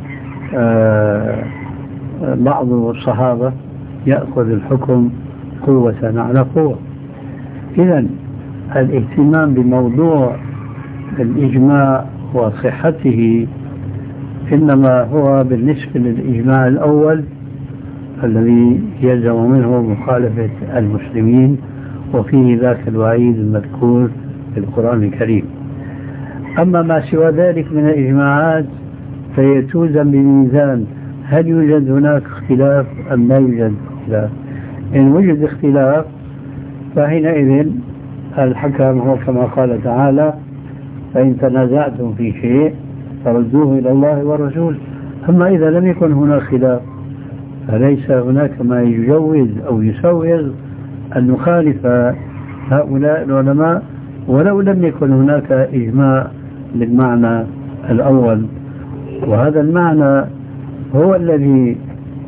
بعض الصحابة يأخذ الحكم قوة على قوة. إذن الاهتمام بموضوع الإجماع وصحته إنما هو بالنسبة للإجماع الأول الذي يلزم منه مخالفة المسلمين، وفيه ذاك الوعيد المذكور في القرآن الكريم. أما ما سوى ذلك من الإجماعات فهي توزن بميزان هل يوجد هناك اختلاف أم لا يوجد اختلاف. إن وجد اختلاف فحينئذ الحكم هو كما قال تعالى فإن تنازعتم في شيء فردوه إلى الله والرسول. أما إذا لم يكن هناك خلاف فليس هناك ما يجوز أو يسوغ أن نخالف هؤلاء العلماء ولو لم يكن هناك إجماع للمعنى الأول. وهذا المعنى هو الذي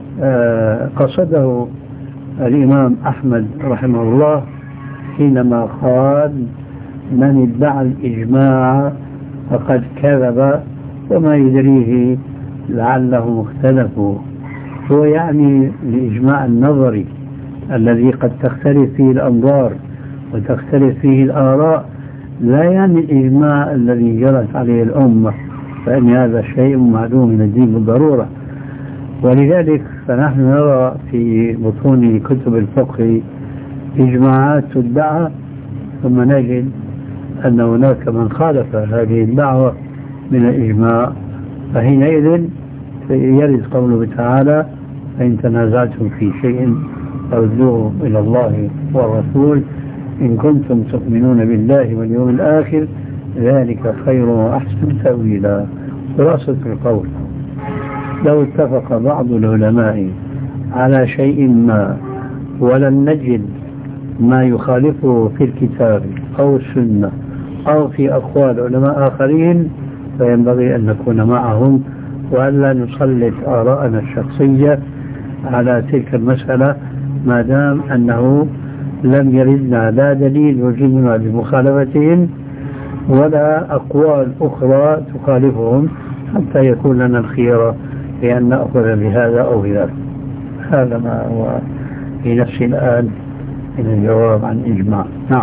قصده الإمام أحمد رحمه الله حينما قال من ادعى الإجماع فقد كذب وما يدريه لعله اختلفوا. هو يعني الإجماع النظري الذي قد تختلف فيه الأنظار وتختلف فيه الآراء، لا يعني الإجماع الذي جرت عليه الأمة، فإن هذا شيء معلوم من الدين بالضرورة. ولذلك فنحن نرى في بطون كتب الفقه إجماعات تدعى ثم نجد أن هناك من خالف هذه الدعوة من الإجماع، فحينئذ يرد قوله تعالى فإن تنازعتم في شيء فردوه إلى الله والرسول إن كنتم تؤمنون بالله واليوم الآخر ذلك خير وأحسن تأويلا. خلاصة القول لو اتفق بعض العلماء على شيء ما ولم نجد ما يخالفه في الكتاب أو السنة أو في أقوال علماء آخرين فينبغي أن نكون معهم وألا نسلط آراءنا الشخصية على تلك المسألة ما دام أنه لم يردنا لا دليل يلزمنا بمخالفتهم ولا أقوال أخرى تخالفهم حتى يكون لنا الخيار بأن نأخذ بهذا أو بذاك. هذا ما هو في نفسي الآن من الجواب عن إجماع. نعم.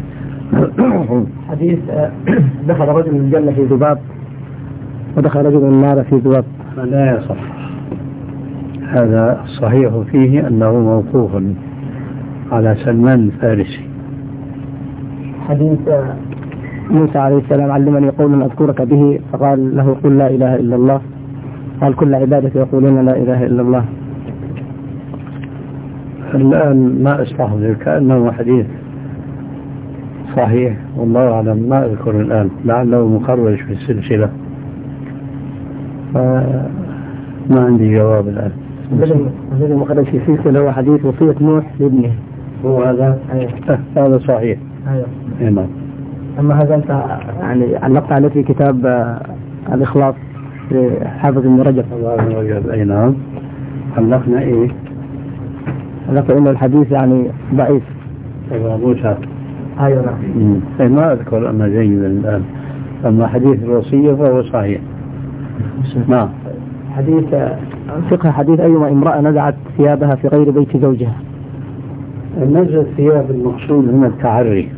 حديث دخل رجل الجنة في ذباب ودخل رجل النار في ذباب لا يصح. هذا الصحيح فيه أنه موقوف على سلمان الفارسي. حديث موسى عليه السلام علمني قولا أذكرك به فقال له قل لا إله إلا الله قال كل عبادة يقولون لا إله إلا الله. الآن ما أستحضر كأنه حديث صحيح والله أعلم ما أذكر الآن لعله مخرج في السلسلة فما عندي جواب الآن. الذي مخرج في السلسلة هو حديث وصية نوح لابنه. هو هذا أيوه. هذا صحيح. أيوه. نعم. أما هذا أنت يعني علقت عليه في كتاب الإخلاص حافظ ابن رجب. الله رجب. أي نعم. علقنا إيه؟ علقت إنه الحديث يعني ضعيف. أيوة موسى. أيوة نعم. أي ما أذكر أنه جيدا الآن. أما حديث الوصية فهو صحيح. نعم. حديث فقه حديث أيما امرأة نزعت ثيابها في غير بيت زوجها. نزع الثياب المقصود هنا التعري،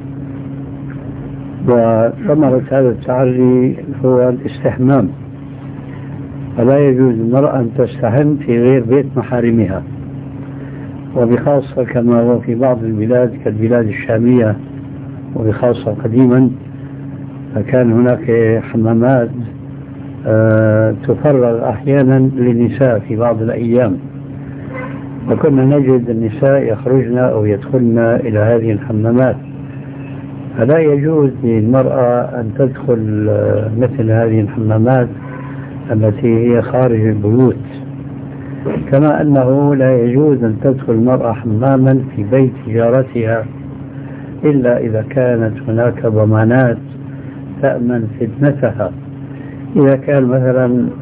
وثمرة هذا التعري هو الاستحمام، فلا يجوز المرأة أن تستحم في غير بيت محارمها، وبخاصة كما هو في بعض البلاد كالبلاد الشامية وبخاصة قديما فكان هناك حمامات أه تفرغ أحيانا للنساء في بعض الأيام، وكنا نجد النساء يخرجن أو يدخلن إلى هذه الحمامات، فلا يجوز للمرأة أن تدخل مثل هذه الحمامات التي هي خارج البيوت، كما أنه لا يجوز أن تدخل المرأة حماما في بيت جارتها إلا إذا كانت هناك ضمانات تأمن فتنتها. إذا كان مثلا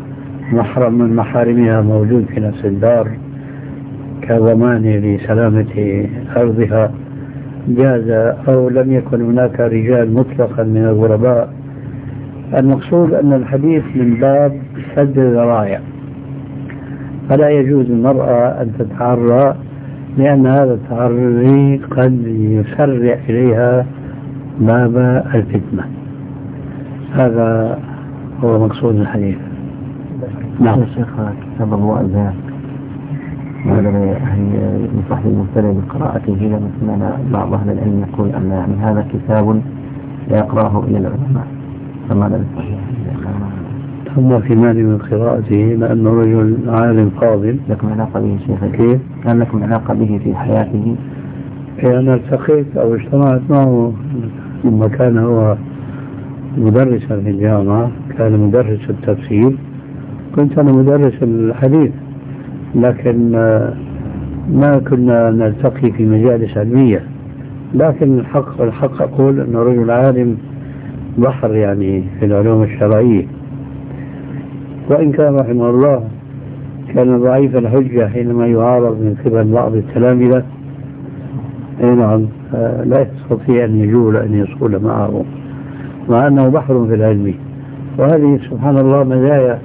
محرم من محارمها موجود في نفس الدار كضمان لسلامة أرضها جاز، أو لم يكن هناك رجال مطلقا من الغرباء. المقصود أن الحديث من باب سد الذرائع، فلا يجوز المرأة أن تتعرى، لأن هذا التعري قد يسرع إليها باب الفتنة. هذا هو مقصود الحديث. نعم يا شيخ، كتاب أضواء البيان هذا هي ينصح للمبتدئ بقراءته، لما سمعنا بعض أهل العلم يقول أن يعني هذا كتاب لا يقرأه إلا العلماء، فماذا نستطيع؟ ثم في معنى من قراءته لأنه رجل عالم فاضل. لكم علاقة به شيخ؟ كيف؟ كان لكم علاقة به في حياته؟ أنا التقيت أو اجتمعت معه لما كان هو مدرسا في الجامعة، كان مدرس التفسير، كنت أنا مدرس الحديث، لكن ما كنا نلتقي في مجالس علمية. لكن الحق الحق أقول أنه رجل عالم بحر يعني في العلوم الشرعية، وإن كان رحمه الله كان ضعيف الحجة حينما يعارض من قبل بعض التلامذة. نعم، لا يستطيع أن يجول أن يصول معه، مع أنه بحر في العلم. وهذه سبحان الله مزايا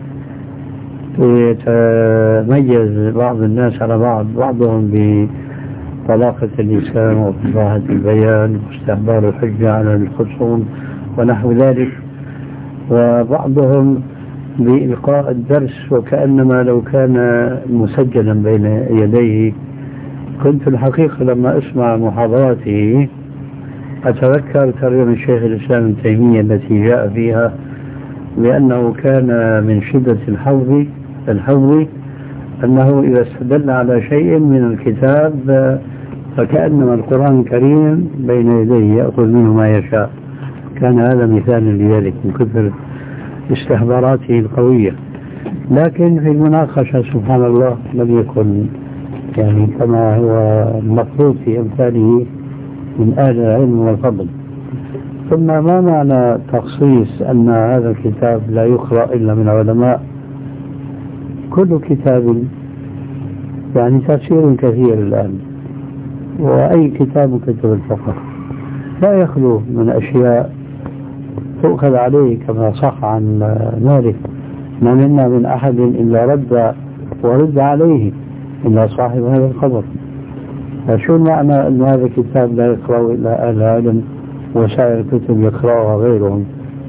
يتميز بعض الناس على بعض، بعضهم بطلاقة اللسان وفصاحة البيان واستحضار الحجة على الخصوم ونحو ذلك، وبعضهم بإلقاء الدرس وكأنما لو كان مسجلا بين يديه. كنت الحقيقة لما أسمع محاضراته أتذكر ترجمة الشيخ الإسلام ابن تيمية التي جاء فيها بأنه كان من شدة الحوض الحوض أنه إذا استدل على شيء من الكتاب فكأنما القرآن الكريم بين يديه يأخذ منه ما يشاء. كان هذا مثال لذلك من كثر استحضاراته القوية. لكن في المناقشة سبحان الله لم يكن يعني كما هو المفروض في أمثاله من أهل العلم والفضل. ثم ما معنى تخصيص أن هذا الكتاب لا يقرأ إلا من علماء؟ كل كتاب يعني تفسير كثير الآن، وأي كتاب كتب الفقه لا يخلو من أشياء تؤخذ عليه كما صح عن مالك: ما منا من أحد إلا رد ورد عليه إلا صاحب هذا الخبر. فشو المعنى أن هذا الكتاب لا يقرأ إلا أهل العلم وسائر الكتب يقرأها غيرهم؟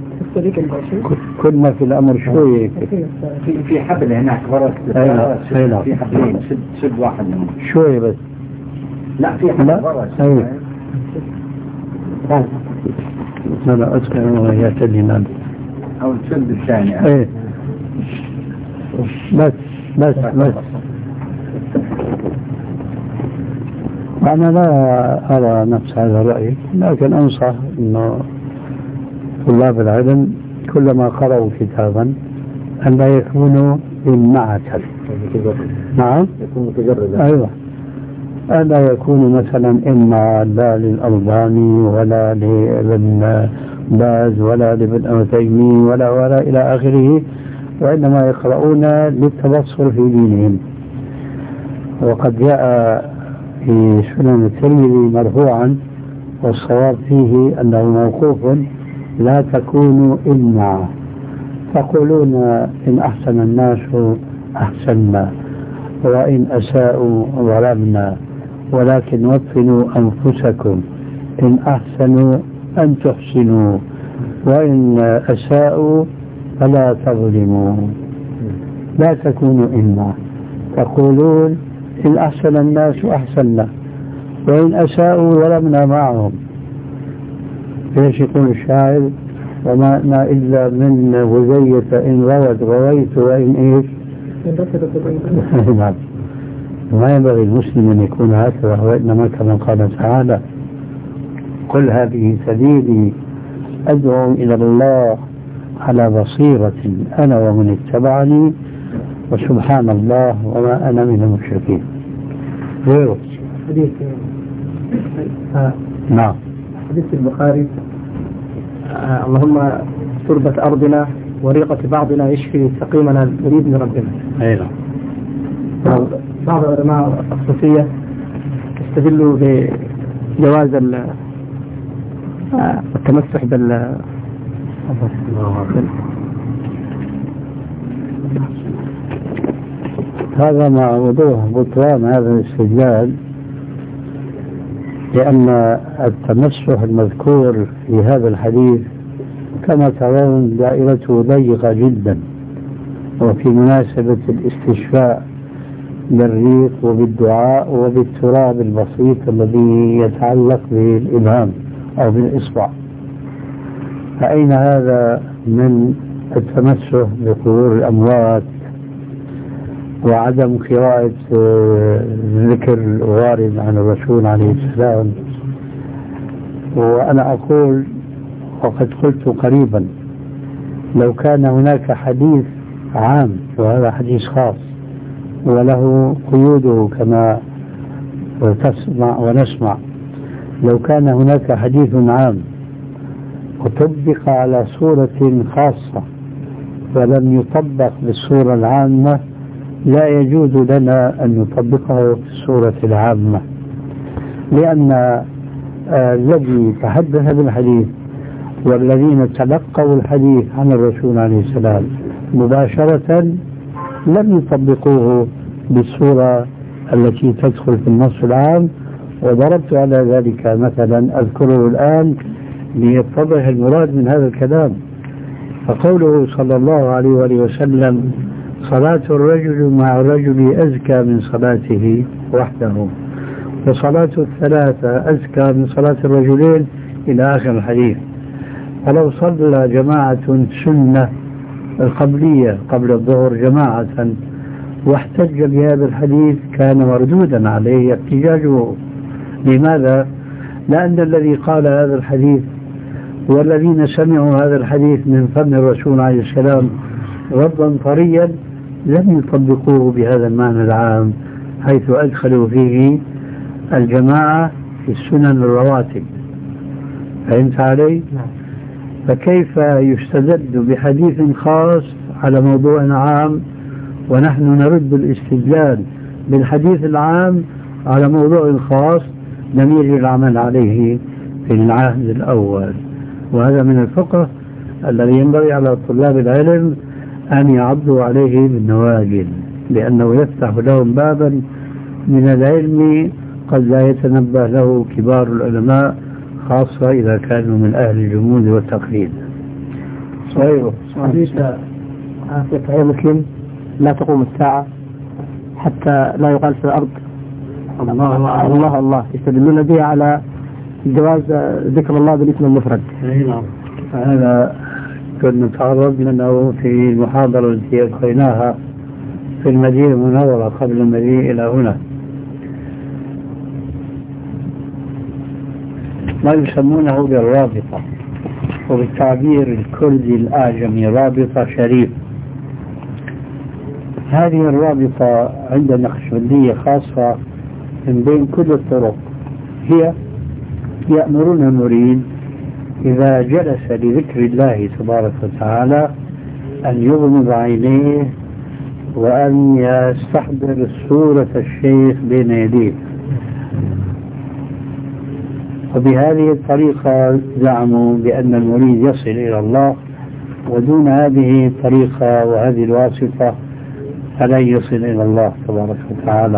كل ما في الأمر شوية في في حبل هناك ورا في حبلين شد شد واحد منهم شوية بس. لا في حبل ورا. أيوة لا لا أسمع وهي تلينا أو الشد الثاني. أيه بس بس بس أنا لا أرى نفس هذا الرأي، لكن أنصح أنه طلاب العلم كلما قرأوا كتابا أن لا يكونوا إمعة. نعم يكون متجردا. أيوة، أن لا يكونوا مثلا إما لا للألباني ولا لابن باز ولا لابن عثيمين ولا ولا إلى آخره، وإنما يقرؤون للتبصر في دينهم. وقد جاء في سنن الترمذي مرفوعا والصواب فيه أنه موقوف: لا تكونوا إمعة تقولون إن أحسن الناس أحسننا وإن أساءوا ظلمنا، ولكن وطنوا أنفسكم إن أحسنوا أن تحسنوا وإن أساءوا فلا تظلموا. لا تكونوا إمعة تقولون إن أحسن الناس أحسننا وإن أساءوا ظلمنا معهم. ايش يقول الشاعر: وما أنا إلا من غزية إن روت غويت وإن إيش نعم. ما ينبغي المسلم أن يكون هكذا، وإنما كما قال تعالى: قل هذه سبيلي أدعو إلى الله على بصيرة أنا ومن اتبعني وسبحان الله وما أنا من المشركين. غيره حديث نعم حديث البخاري: آه اللهم تربة أرضنا وريقة بعضنا يشفي سقيمنا نريد من ربنا. أيضا بعض العلماء الصوفية استدلوا بجواز التمسح بال هذا مع وضوح بطلان هذا الاستدلال، لأن التمسح المذكور في هذا الحديث كما ترون دائرته ضيقة جدا، وفي مناسبة الاستشفاء بالريق وبالدعاء وبالتراب البسيط الذي يتعلق بالإبهام أو بالإصبع. فأين هذا من التمسح بقبور الأموات وعدم قراءة ذكر الوارد عن الرسول عليه السلام؟ وأنا أقول وقد قلت قريبا، لو كان هناك حديث عام وهذا حديث خاص وله قيوده كما تسمع ونسمع، لو كان هناك حديث عام وطبق على صورة خاصة ولم يطبق بالصورة العامة، لا يجوز لنا أن نطبقه في الصورة العامة، لأن آه الذي تحدث بالحديث والذين تلقوا الحديث عن الرسول عليه السلام مباشرة لم يطبقوه بالصورة التي تدخل في النص العام. وضربت على ذلك مثلا أذكره الآن ليتضح المراد من هذا الكلام. فقوله صلى الله عليه وآله وسلم: صلاة الرجل مع الرجل أزكى من صلاته وحده، وصلاة الثلاثة أزكى من صلاة الرجلين، إلى آخر الحديث. فلو صلى جماعة سنة القبلية قبل الظهر جماعة واحتج بهذا الحديث كان مردودا عليه احتجاجه. لماذا؟ لأن الذي قال هذا الحديث والذين سمعوا هذا الحديث من فم الرسول عليه السلام ردا طريا لم يطبقوه بهذا المعنى العام، حيث أدخلوا فيه الجماعة في السنن الرواتب. فهمت علي؟ فكيف يستدل بحديث خاص على موضوع عام ونحن نرد الاستدلال بالحديث العام على موضوع خاص لم يجري العمل عليه في العهد الأول؟ وهذا من الفقه الذي ينبغي على طلاب العلم أن يعضوا عليه بالنواجذ، لأنه يفتح لهم بابا من العلم قد لا يتنبه له كبار العلماء، خاصة إذا كانوا من أهل الجمود والتقليد. صحيح. حديث في صحيح مسلم: لا تقوم الساعة حتى لا يقال في الأرض الله الله الله, الله. يستدلون به على جواز ذكر الله بالاسم المفرد. نعم. هذا كنا نتعرض منه في المحاضرة التي ألقيناها في المدينة المنورة قبل المجيء إلى هنا. ما يسمونه بالرابطة، وبالتعبير الكردي الأعجمي رابطة شريف. هذه الرابطة عند النقشبندية خاصة من بين كل الطرق، هي يأمرون المريد إذا جلس لذكر الله تبارك وتعالى أن يغمض عينيه وأن يستحضر صورة الشيخ بين يديه. وبهذه الطريقة زعموا بأن المريد يصل إلى الله، ودون هذه الطريقة وهذه الواسطة فلن يصل إلى الله تبارك وتعالى.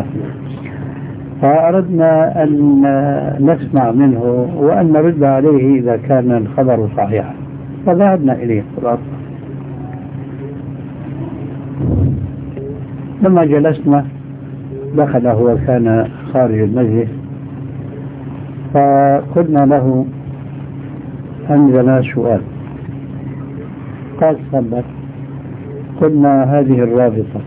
فأردنا أن نسمع منه وأن نرد عليه إذا كان الخبر صحيحا، فذهبنا إليه. لما جلسنا دخل هو كان خارج المسجد، فقلنا له: عندنا سؤال. قال: تفضل. قلنا: هذه الرابطة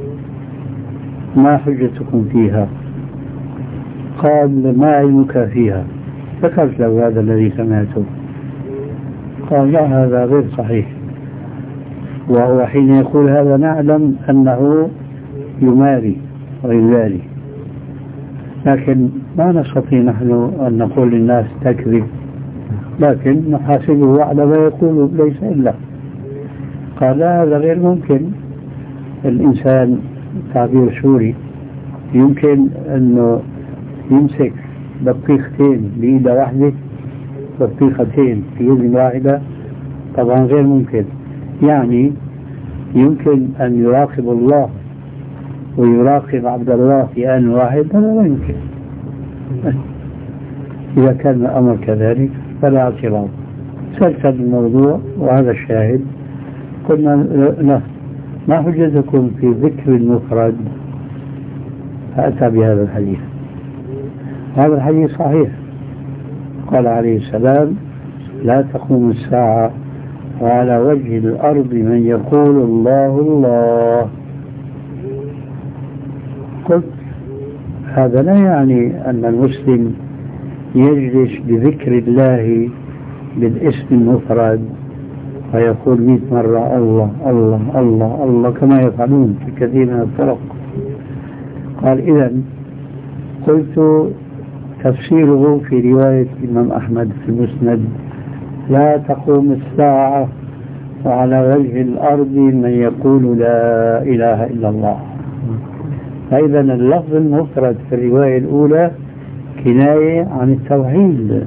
ما حجتكم فيها؟ قال: ما علمك فيها؟ ذكرت له هذا الذي سمعته. قال: لا، هذا غير صحيح. وهو حين يقول هذا نعلم أنه يماري ويبالي، لكن ما نستطيع نحن أن نقول للناس تكذب، لكن نحاسبه على ما يقول ليس إلا. قال لا هذا غير ممكن. الإنسان تعبير سوري يمكن أنه يمسك بطيختين بإيدة واحدة بطيختين في يد واحدة، طبعا غير ممكن. يعني يمكن أن يراقب الله ويراقب عبد الله في آن واحد، هذا لا يمكن. إذا كان الأمر كذلك فلا اعتراض. سلسل الموضوع وهذا الشاهد. قلنا لا، ما حجتكم في ذكر المفرد؟ فأتى بهذا الحديث. هذا الحديث صحيح. قال عليه السلام لا تقوم الساعة وعلى وجه الأرض من يقول الله الله. قلت هذا لا يعني أن المسلم يجلس بذكر الله بالاسم المفرد ويقول مئة مرة الله الله الله الله كما يفعلون في كثير من الطرق. قال إذن قلت تفسيره في رواية الإمام أحمد في المسند لا تقوم الساعة وعلى وجه الأرض من يقول لا إله إلا الله. فإذا اللفظ المفرد في الرواية الأولى كناية عن التوحيد،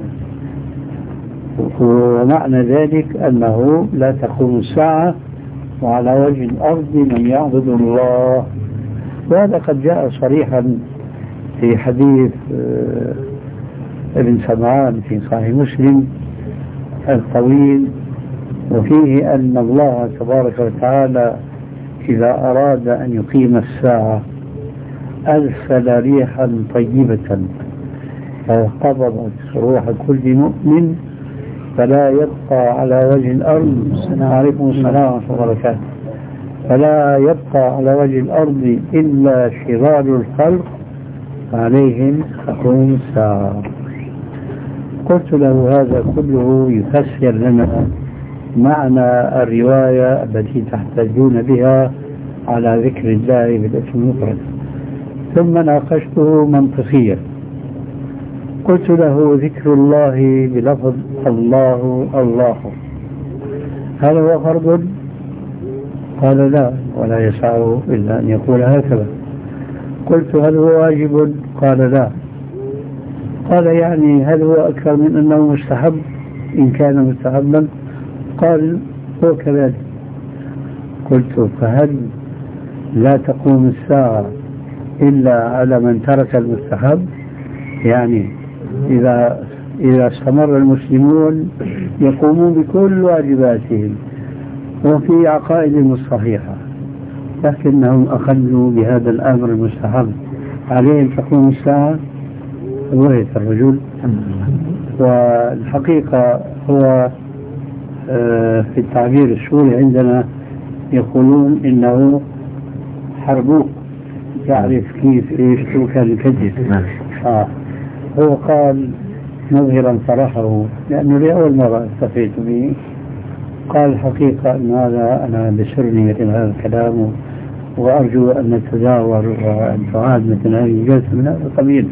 ومعنى ذلك أنه لا تقوم الساعة وعلى وجه الأرض من يعبد الله. وهذا قد جاء صريحا في حديث ابن سمعان في صحيح مسلم الطويل، وفيه أن الله تبارك وتعالى إذا أراد أن يقيم الساعة أرسل ريحا طيبة فقبضت روح كل مؤمن فلا يبقى على وجه الأرض. السلام عليكم السلام ورحمة الله وبركاته. فلا يبقى على وجه الأرض إلا شرار الخلق عليهم تقوم الساعة. قلت له هذا كله يفسر لنا معنى الرواية التي تحتجون بها على ذكر الله بالاسم المفرد. ثم ناقشته منطقيا. قلت له ذكر الله بلفظ الله الله هل هو فرض؟ قال لا، ولا يسعه إلا أن يقول هكذا. قلت هل هو واجب؟ قال لا. قال يعني هل هو أكثر من أنه مستحب إن كان مستحبا؟ قال هو كذلك. قلت فهل لا تقوم الساعة إلا على من ترك المستحب؟ يعني إذا إذا استمر المسلمون يقومون بكل واجباتهم وفي عقائدهم الصحيحة لكنهم أخلوا بهذا الأمر المستحب، عليهم تقوم الساعة؟ رؤية الرجل. والحقيقة هو في التعبير السوري عندنا يقولون إنه حربوق، يعرف كيف إيش كان الكذب. آه. هو قال مظهرا فرحه لأنه لأول مرة استفيت به. قال الحقيقة أن هذا أنا بسرني مثل هذا الكلام وأرجو أن نتداول وأن تعاد مثل هذه الجلسة من هذا القبيل.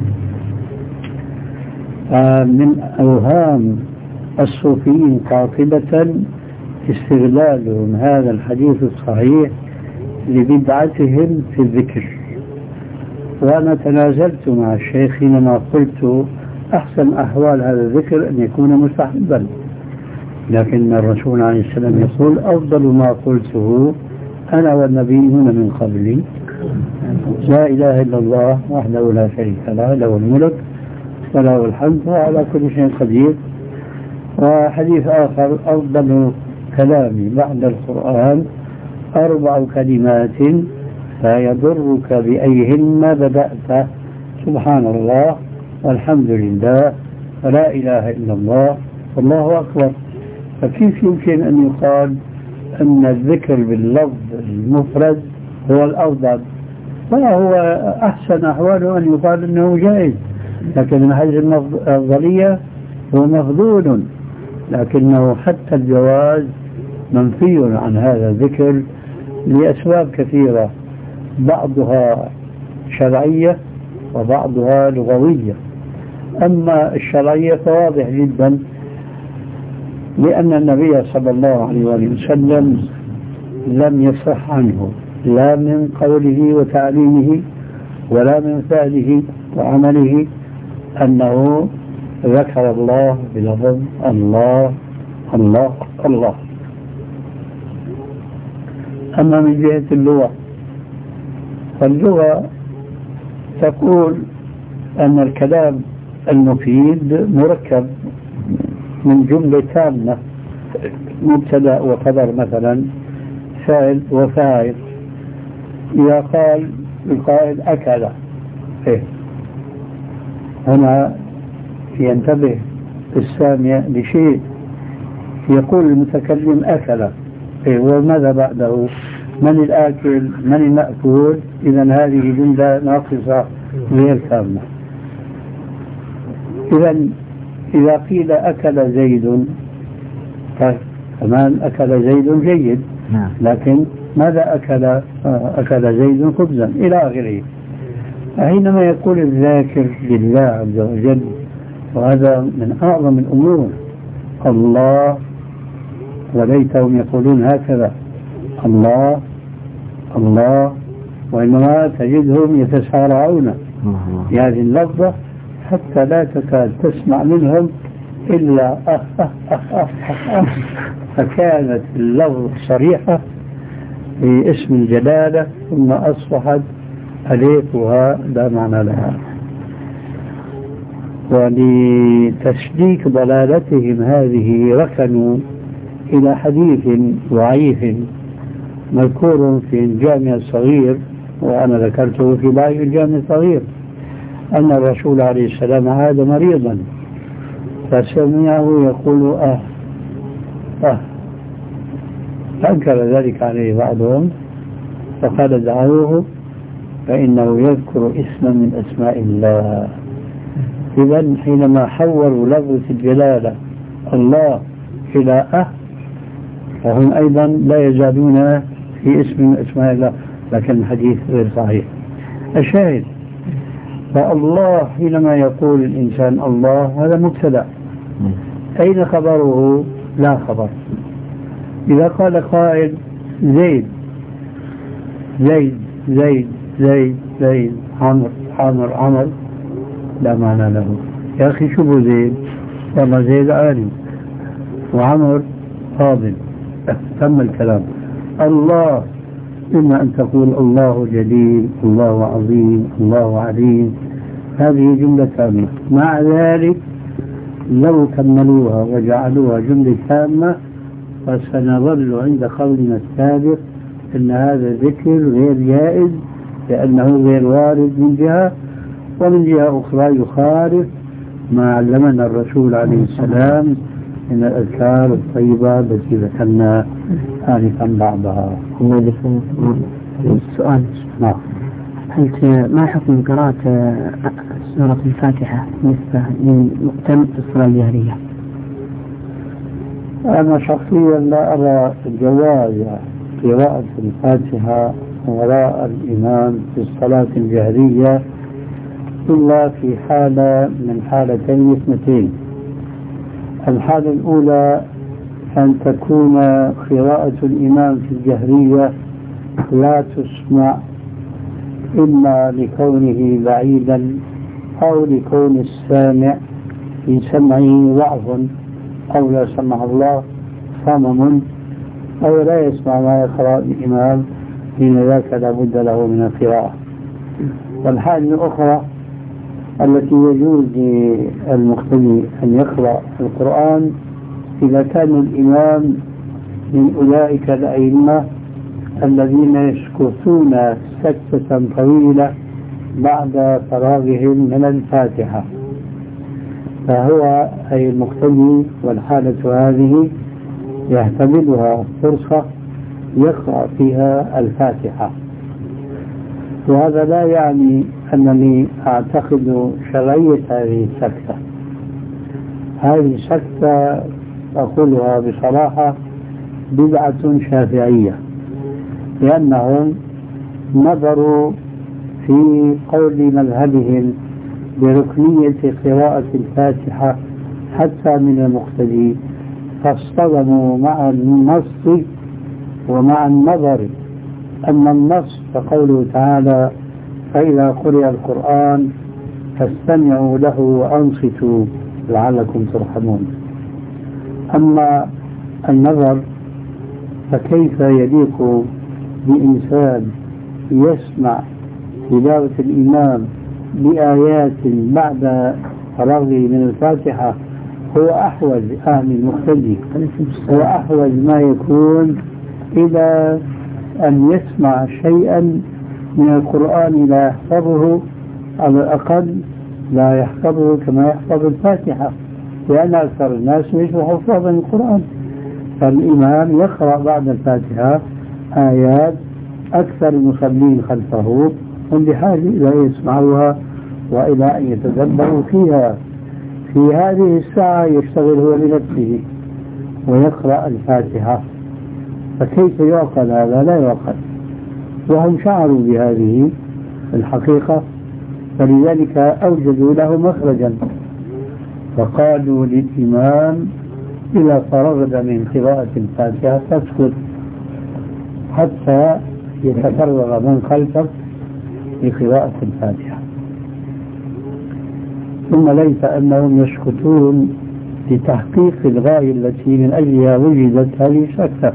آه من أوهام الصوفيين قاطبة استغلالهم هذا الحديث الصحيح لبدعتهم في الذكر. وأنا تنازلت مع الشيخ حينما قلت أحسن أحوال هذا الذكر أن يكون مستحبا، لكن الرسول عليه السلام يقول أفضل ما قلته أنا والنبيون من قبلي لا إله إلا الله وحده لا شريك له له الملك وله الحمد وعلى كل شيء قدير. وحديث آخر أفضل كلامي بعد القرآن أربع كلمات لا يضرك بأيهن بدأت سبحان الله والحمد لله ولا إله إلا الله والله أكبر. فكيف يمكن أن يقال أن الذكر باللفظ المفرد هو الأفضل؟ ولا هو أحسن أحواله أن يقال أنه جائز، لكن من حيث الأفضلية هو مفضول، لكنه حتى الجواز منفي عن هذا الذكر لأسباب كثيرة، بعضها شرعية وبعضها لغوية. أما الشرعية فواضح جدا، لأن النبي صلى الله عليه وسلم لم يصح عنه لا من قوله وتعليمه ولا من فعله وعمله أنه ذكر الله بلفظ الله الله الله. أما من جهة اللغة فاللغة تقول أن الكلام المفيد مركب من جملة تامة، مبتدأ وخبر مثلا، فاعل وفاعل. إذا قال القائل أكل، إيه؟ هنا ينتبه السامع لشيء، يقول المتكلم أكل، إيه؟ وماذا بعده؟ من الآكل؟ من المأكول؟ إذا هذه جملة ناقصة غير تامة. إذا إذا قيل أكل زيد، طيب كمان أكل زيد جيد، لكن ماذا أكل؟ أكل زيد خبزا إلى آخره. حينما يقول الذاكر لله عز وجل، وهذا من أعظم الأمور، الله، وليتهم يقولون هكذا الله الله، وإنما تجدهم يتسارعون بهذه اللفظة حتى لا تكاد تسمع منهم إلا أه أه أه أه أه. فكانت اللفظ صريحة في اسم الجلالة ثم أصبحت أليفها لا معنى لها. ولتشديك ضلالتهم هذه ركنوا إلى حديث ضعيف مذكور في الجامع الصغير، وأنا ذكرته في بعض الجامع الصغير، أن الرسول عليه السلام عاد مريضا فسمعه يقول أه أه، فأنكر ذلك عليه بعضهم فقال دعوه فإنه يذكر اسما من أسماء الله. إذا حينما حولوا لفظة الجلالة الله إلى أه، فهم أيضا لا يزالون في اسم من أسماء الله، لكن الحديث غير صحيح. الشاهد، فالله حينما يقول الإنسان الله هذا مبتدأ، أين خبره؟ لا خبر. إذا قال قائل زيد زيد زيد زيد زيد عمر عمر عمر، لا معنى له. يا أخي شو بو زيد؟ والله زيد عالم وعمر فاضل، تم الكلام. الله إما أن تقول الله جليل، الله عظيم، الله عليم، هذه جملة تامة. مع ذلك لو كملوها وجعلوها جملة تامة فسنظل عند قولنا السابق أن هذا الذكر غير جائز، لأنه غير وارد من جهة، ومن جهة أخرى يخالف ما علمنا الرسول عليه السلام من الأذكار الطيبة التي ذكرنا آنفا بعضها. السؤال، نعم، هل ما حكم قراءة سورة الفاتحة بالنسبة للمؤتم في الصلاة الجهرية؟ أنا شخصيا لا أرى جواز قراءة الفاتحة وراء الإمام في الصلاة الجهرية إلا في حالة من حالتين اثنتين. الحالة الأولى أن تكون قراءة الإمام في الجهرية لا تسمع، إما لكونه بعيدا أو لكون السامع في سمعه ضعف، أو لا سمع الله صمم، أو لا يسمع ما يقرأ الإمام، حين ذاك لا بد له من القراءة. والحالة الأخرى التي يجوز للمقتدي أن يقرأ القرآن إذا كان الإمام من أولئك الأئمة الذين يسكتون سكتة طويلة بعد فراغهم من الفاتحة، فهو أي المقتدي والحالة هذه يحتملها فرصة يقرأ فيها الفاتحة. وهذا لا يعني أنني أعتقد شرعية هذه السكتة. هذه السكتة أقولها بصراحة بدعة شافعية، لأنهم نظروا في قول مذهبهم بركنية قراءة الفاتحة حتى من المقتدي، فاصطدموا مع النص ومع النظر أن النص كقوله تعالى فإذا قرئ القرآن فاستمعوا له وأنصتوا لعلكم ترحمون. أما النظر فكيف يليق بإنسان يسمع تلاوة الإمام بآيات بعد فرغه من الفاتحة؟ هو أحوج أهل المقتدي، هو أحوج ما يكون إلى أن يسمع شيئا من القرآن لا يحفظه، على الأقل لا يحفظه كما يحفظ الفاتحة، لأن أكثر الناس مش حفاظا القرآن. فالإمام يقرأ بعد الفاتحة آيات أكثر المصلين خلفه هم بحاجة إلى أن يسمعوها وإلى أن يتدبروا فيها. في هذه الساعة يشتغل هو لنفسه ويقرأ الفاتحة، فكيف يعقل هذا؟ لا يعقل. وهم شعروا بهذه الحقيقة، فلذلك أوجدوا له مخرجا، فقالوا للإمام إذا فرغت من قراءة الفاتحة فاسكت حتى يتفرغ من خلفك لقراءة الفاتحة. ثم ليس أنهم يسكتون لتحقيق الغاية التي من أجلها وجدت هذه السكتة.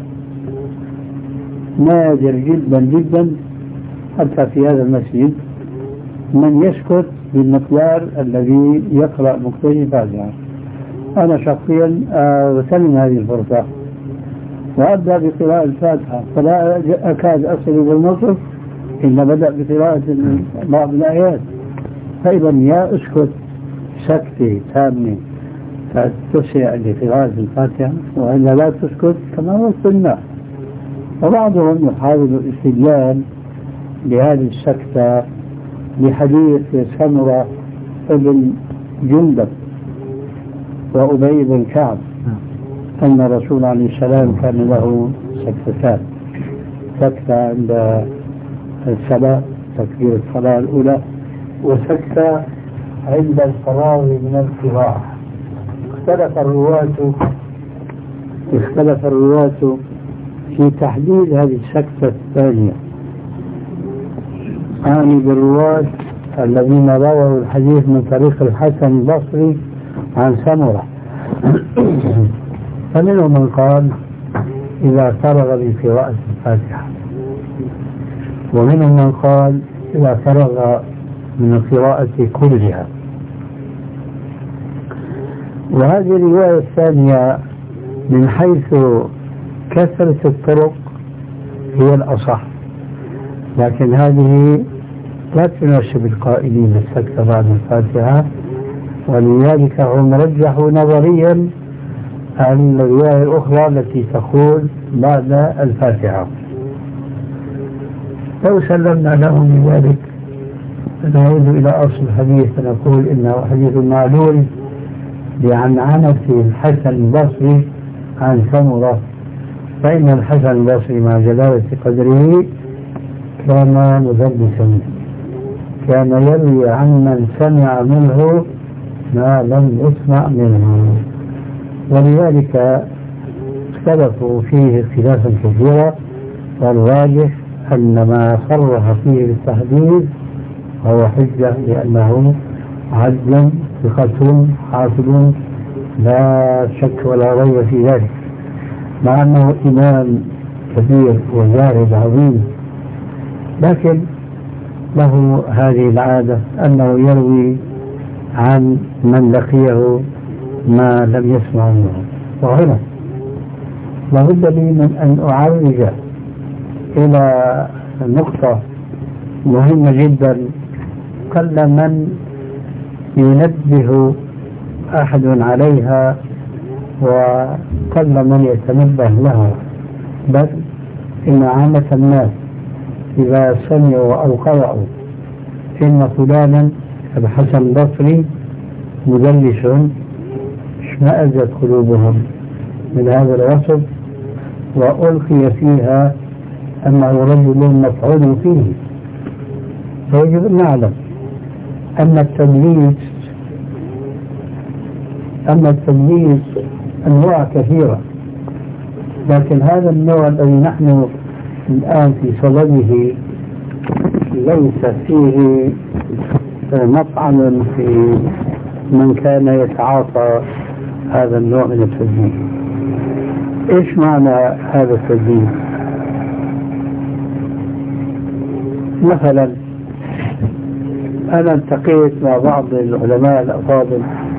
نادر جدا جدا حتى في هذا المسجد من يسكت بالمقدار الذي يقرأ مقتدي الفاتحة. أنا شخصيا أغتنم هذه الفرصة وأبدأ بقراءة الفاتحة، فلا أكاد أصل إلى النصف إلا بدأ بقراءة بعض الآيات. فإذا يا أسكت سكتة تامة فتسع لقراءة الفاتحة، وإلا لا تسكت كما هو السنة. وبعضهم يحاول الاستدلال بهذه السكتة بحديث سمرة بن جندب وأبي بن كعب أن الرسول عليه السلام كان له سكتتان، سكتة عند الصلاة تكبير الصلاة الأولى، وسكتة عند الفراغ من القراءة. اختلف الرواة اختلف الرواة في تحديد هذه السكتة الثانية، أعني بالرواة الذين رووا الحديث من طريق الحسن البصري عن سمرة. فمنهم من قال إذا فرغ من قراءة الفاتحة، ومنهم من قال إذا فرغ من القراءة كلها. وهذه الرواية الثانية من حيث كثرة الطرق هي الأصح، لكن هذه لا تناسب القائلين السكتة بعد الفاتحة، ولذلك هم رجحوا نظريا الرواية الأخرى التي تقول بعد الفاتحة. لو سلمنا لهم بذلك نعود إلى أصل الحديث فنقول إنه حديث معلول لعنعنة الحسن البصري عن سمرة، فإن الحسن البصري مع جلالة قدره كان مدرسا، كان يروي عن من سمع منه ما لم يسمع منه، ولذلك اختلفوا فيه اختلافا كثيرا، والراجح أن ما صرح فيه بالتحديد هو حجة، لأنه عدل ثقة حافظ لا شك ولا ريب في ذلك، مع أنه إمام كبير وزاهد عظيم، لكن له هذه العادة أنه يروي عن من لقيه ما لم يسمع منه. وهنا لابد لي من أن أعرج إلى نقطة مهمة جدا قل من ينبه أحد عليها وقل من يتنبه لها، بل إن عامة الناس إذا سمعوا أو قرأوا إن فلانا الحسن البصري مدلس اشمأزت قلوبهم من هذا الوصف، وألقي فيها أنه رجل مفعول فيه. فيجب أن نعلم أن التدليس أن التدليس أنواع كثيرة، لكن هذا النوع الذي نحن الآن في صدده ليس فيه مطعم في من كان يتعاطى هذا النوع من التدمير. ايش معنى هذا التدمير؟ مثلا انا التقيت مع بعض العلماء الافاضل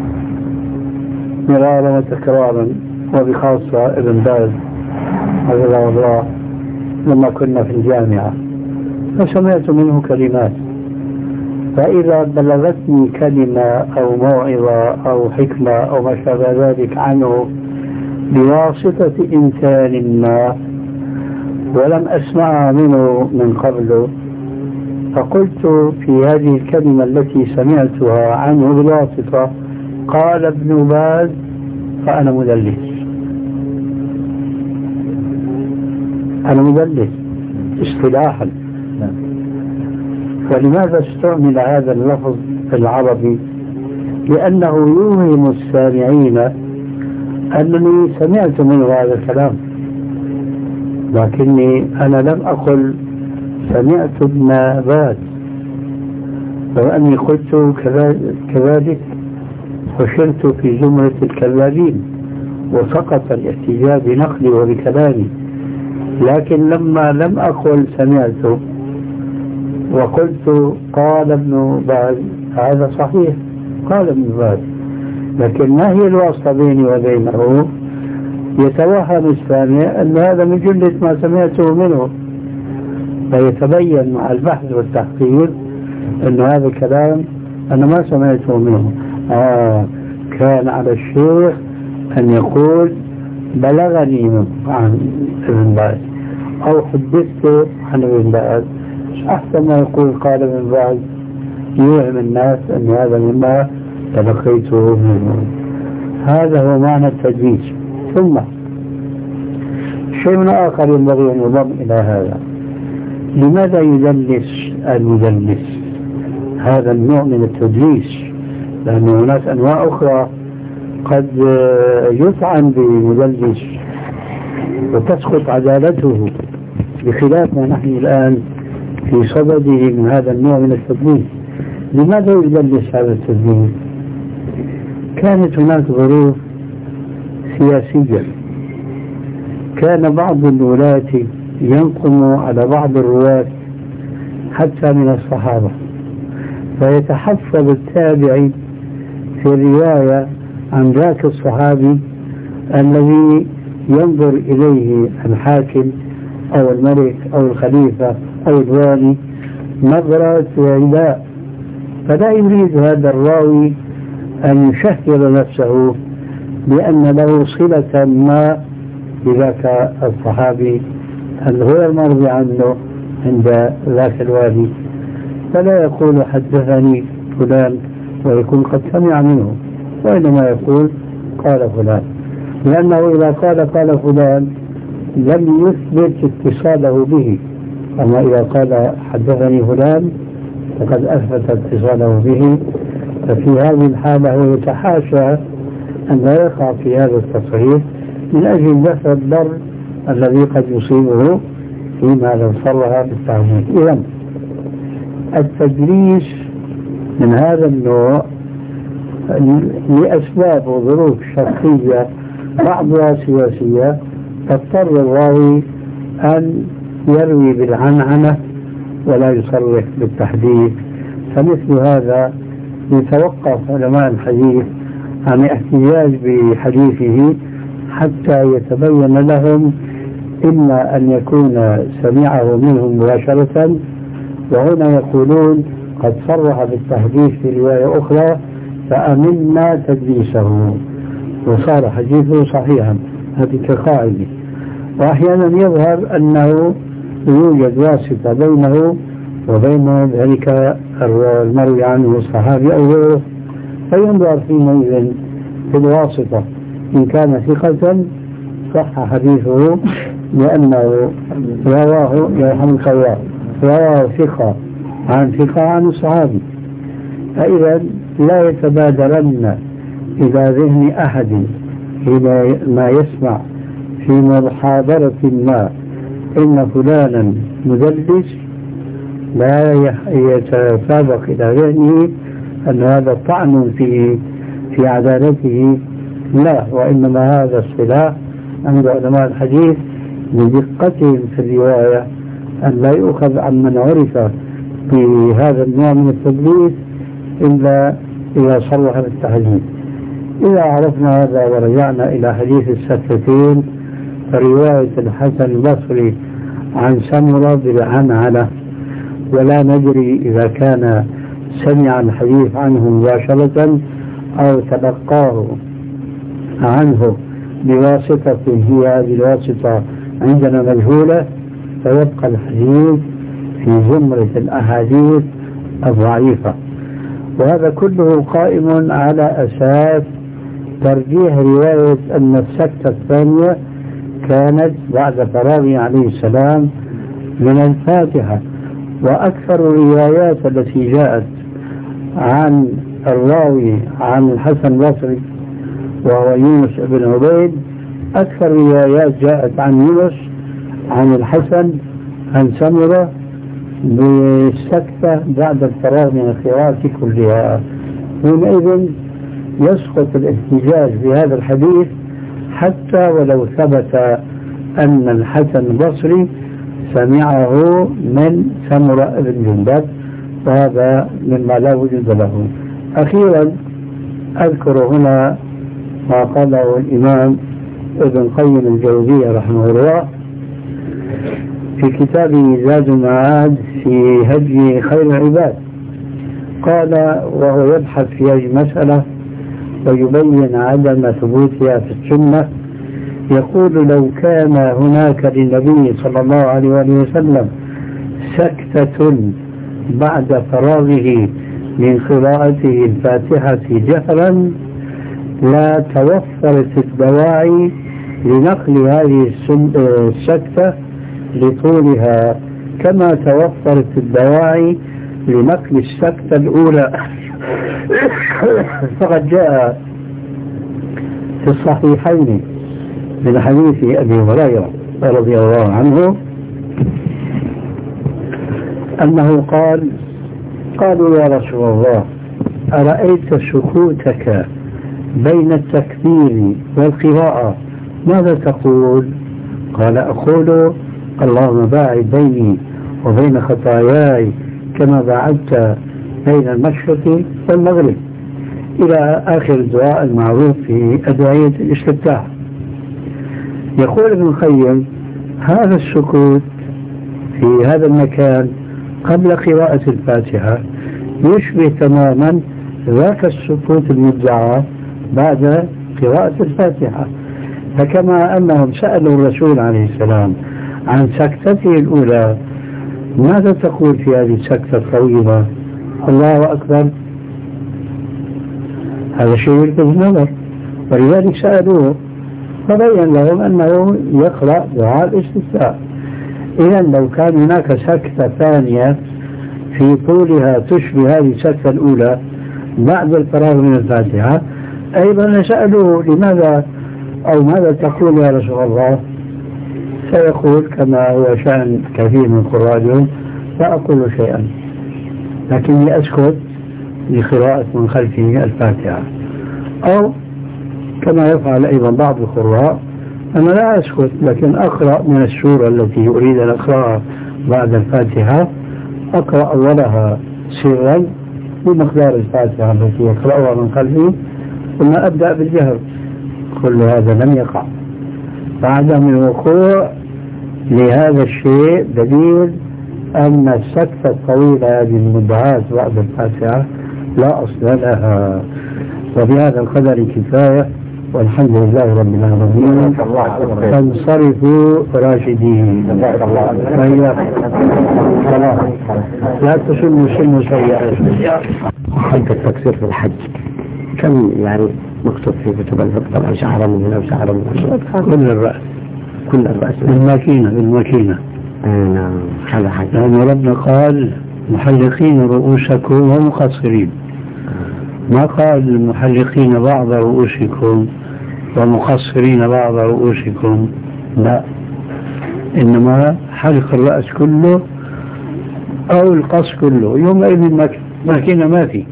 مرارا وتكرارا، وبخاصة ابن باز حفظه الله لما كنا في الجامعة، فسمعت منه كلمات، فإذا بلغتني كلمة أو موعظة أو حكمة أو ما شابه ذلك عنه بواسطة إنسان ما ولم أسمعها منه من قبل، فقلت في هذه الكلمة التي سمعتها عنه بالواسطة قال ابن باز فأنا مدلس، أنا مدلس اصطلاحا. ولماذا استعمل هذا اللفظ العربي؟ لأنه يوهم السامعين أنني سمعت منه هذا الكلام، لكني أنا لم أقل سمعت ابن باز، لو أني قلت كذلك فشلت في زمرة الكذابين وسقط الاحتجاج بنقلي وبكلامي. لكن لما لم أقل سمعت وقلت قال ابن باز هذا صحيح، قال ابن باز، لكن ما هي الواسطة بيني وبينه؟ يتوهم السامع أن هذا من جملة ما سمعته منه، فيتبين مع البحث والتحقيق أن هذا الكلام أنا ما سمعته منه. آه كان على الشيخ أن يقول بلغني عن ابن باز أو حدثت عن ابن باز، أحسن ما يقول قال ابن باز، يوهم الناس أن هذا مما تلقيته منه. هذا هو معنى التدليس. ثم شيء آخر ينبغي أن يضم إلى هذا، لماذا يدلس المدلس هذا النوع من التدليس؟ لأن هناك أنواع أخرى قد يطعن بمدلس وتسقط عدالته، بخلاف ما نحن الآن في صدده من هذا النوع من التدليس. لماذا يدلس هذا التدليس؟ كانت هناك ظروف سياسية، كان بعض الولاة ينقم على بعض الرواة حتى من الصحابة، فيتحفظ التابعي في الرواية عن ذاك الصحابي الذي ينظر إليه الحاكم أو الملك أو الخليفة أو الوالي نظرة عداء، فلا يريد هذا الراوي أن يشهر نفسه بأن له صلة ما بذاك الصحابي الغير مرضي عنه عند ذاك الوالي، فلا يقول حدثني فلان ويكون قد سمع منه، وإنما يقول قال فلان، لأنه إذا قال قال فلان لم يثبت اتصاله به، أما إذا قال حدثني فلان فقد أثبت اتصاله به. ففي هذه الحالة هو يتحاشى أن لا يقع في هذا التصحيح من أجل دفع الضر الذي قد يصيبه فيما لو صرها بالتعميم. إذن التدليس من هذا النوع لأسباب وظروف شخصية بعضها سياسية تضطر الراوي أن يروي بالعنعنة ولا يصرح بالتحديث، فمثل هذا يتوقف علماء الحديث عن احتجاج بحديثه حتى يتبين لهم إما أن يكون سمعه منهم مباشرة، وهنا يقولون قد صرح بالتحديث في رواية أخرى فأمنا تدليسه وصار حديثه صحيحا، هذه كقاعدة. وأحيانا يظهر أنه يوجد واسطة بينه وبين ذلك المروي عنه الصحابي أو غيره، فينظر حينئذ في الواسطة، إن كان ثقة صح حديثه لأنه رواه يرحمك الله رواه ثقة عن ثقة عن الصحابي. فإذا لا يتبادرن إلى ذهن أحد إلى ما يسمع في محاضرة ما إن فلانا مدلس لا يتسابق إلى ذهنه أن هذا طعن في في عدالته، لا، وإنما هذا الصلاح عند علماء الحديث بدقتهم في الرواية أن لا يؤخذ عن من عرف بهذا النوع من التدليس إلا إذا صرح بالتحديث. إذا عرفنا هذا ورجعنا إلى حديث السكتين، فرواية الحسن البصري عن سمرة بالعنعنة، ولا ندري إذا كان سمع الحديث عنه مباشرة أو تلقاه عنه بواسطة هي هذه الواسطة عندنا مجهولة، فيبقى الحديث في زمرة الأحاديث الضعيفة. وهذا كله قائم على أساس ترجيح رواية أن السكتة الثانية كانت بعد فراغه عليه السلام من الفاتحة. وأكثر الروايات التي جاءت عن الراوي عن الحسن البصري وهو يونس بن عبيد، أكثر روايات جاءت عن يونس عن الحسن عن سمرة بالسكتة بعد الفراغ من القراءة كلها. حينئذ يسقط الاحتجاج بهذا الحديث حتى ولو ثبت أن الحسن البصري سمعه من سمرة بن جندب، وهذا مما لا وجود له. أخيرا أذكر هنا ما قاله الإمام ابن قيم الجوزية رحمه الله في كتابه زاد المعاد في هدي خير العباد. قال وهو يبحث في هذه المسألة ويبين عدم ثبوتها في السنة، يقول لو كان هناك للنبي صلى الله عليه وسلم سكتة بعد فراغه من قراءته الفاتحة جهرا لا توفرت الدواعي لنقل هذه السكتة لطولها كما توفرت الدواعي لنقل السكتة الأولى. فقد جاء في الصحيحين من حديث أبي هريرة رضي الله عنه أنه قال قالوا يا رسول الله أرأيت سكوتك بين التكبير والقراءة ماذا تقول؟ قال أقول اللهم باعد بيني وبين خطاياي كما باعدت بين المشرق والمغرب، إلى آخر الدعاء المعروف في أدعية الاستفتاح. يقول ابن القيم هذا السكوت في هذا المكان قبل قراءة الفاتحة يشبه تماما ذاك السكوت المدعى بعد قراءة الفاتحة. فكما أنهم سألوا الرسول عليه السلام عن سكتته الأولى ماذا تقول في هذه السكتة الطويلة؟ الله أكبر، هذا شيء يلفت النظر، ولذلك سألوه فبين لهم أنه يقرأ دعاء الاستفتاء. إذا لو كان هناك سكتة ثانية في طولها تشبه هذه السكتة الأولى بعد الفراغ من الفاتحة أيضا سألوه لماذا أو ماذا تقول يا رسول الله؟ سيقول كما هو شأن كثير من قرائهم لا أقول شيئا لكني أسكت لقراءة من خلفه الفاتحة، أو كما يفعل أيضا بعض القراء أنا لا أسكت لكن أقرأ من السورة التي أريد أن أقرأها بعد الفاتحة، أقرأ أولها سرا بمقدار الفاتحة التي يقرأها من خلفه ثم أبدأ بالجهر. كل هذا لم يقع. فعدم الوقوع لهذا الشيء دليل أن السكتة الطويلة هذه المدعاة بعد الفاتحة لا أصل لها. وبهذا القدر كفاية والحمد لله رب العالمين. فانصرفوا راشدين. لا تسلوا سلوا سيئات. حد التكسير في الحج كم يعني مكتوب في كتب الفقه شعر من هنا وشعر من هنا؟ كل الرأس كل الرأس بالماكينة بالماكينة. نعم هذا حاجة. لأن ربنا قال محلقين رؤوسكم ومقصرين، ما قال محلقين بعض رؤوسكم ومقصرين بعض رؤوسكم. لا، إنما حلق الرأس كله أو القص كله. يومئذ ماكينة ما في،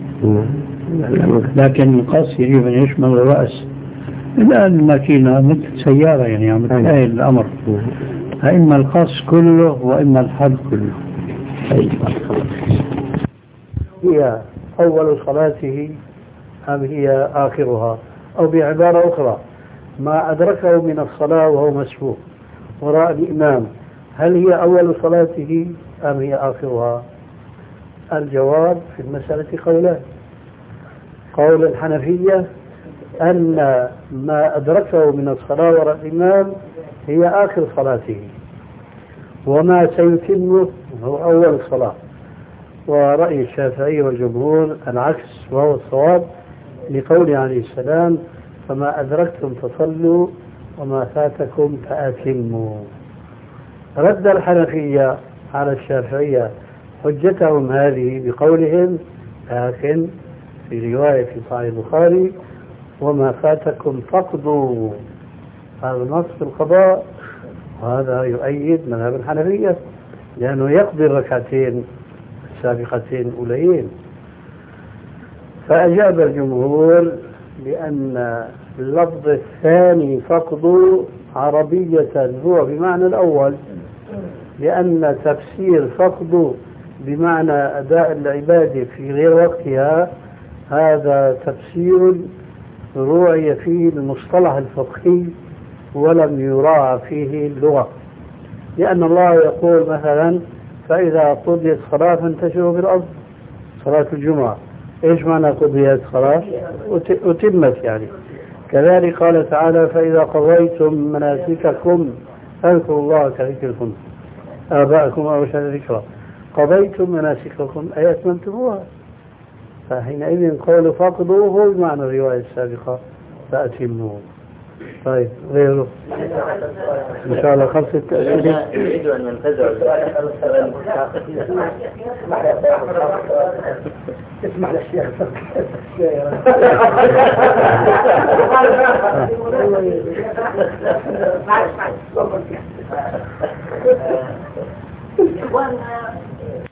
لكن القص يجب أن يشمل الرأس. الآن الماكينة مثل سيارة يعني عم تسهل الأمر، فإما القص كله وإما الحلق كله. هي أول صلاته أم هي آخرها؟ أو بعبارة أخرى، ما أدركه من الصلاة وهو مسبوق وراء الإمام، هل هي أول صلاته أم هي آخرها؟ الجواب في المسألة قولان. قول الحنفية أن ما أدركه من الصلاة وراء الإمام هي آخر صلاته، وما سيتمه هو أول الصلاة. ورأي الشافعي والجمهور العكس، وهو الصواب لقوله عليه السلام: فما أدركتم فصلوا وما فاتكم فأتموا. رد الحنفية على الشافعية حجتهم هذه بقولهم: لكن في رواية في صحيح البخاري: وما فاتكم فقدوا. هذا نص في القضاء، وهذا يؤيد مذهب الحنفية، لأنه يقضي الركعتين السابقتين الأوليين. فأجاب الجمهور بأن اللفظ الثاني فقدوا عربية هو بمعنى الأول، لأن تفسير فقدوا بمعنى أداء العبادة في غير وقتها هذا تفسير روعي فيه المصطلح الفقهي ولم يراعى فيه اللغة، لأن الله يقول مثلا: فإذا قضيت الصلاة فانتشروا في الأرض، صلاة الجمعة. إيش معنى قضيت الصلاة؟ أتمت يعني. كذلك قال تعالى: فإذا قضيتم مناسككم فاذكروا الله كذكركم آباءكم أو أشد ذكرا. قضيتم مناسككم أي أتممتموها، فحينئذ قول فقدوه بمعنى الرواية السابقة فأتموه. طيب غيره إن شاء الله خمسة أسئلة. يريد أن ينتزع اسمع للشيخ. معلش معلش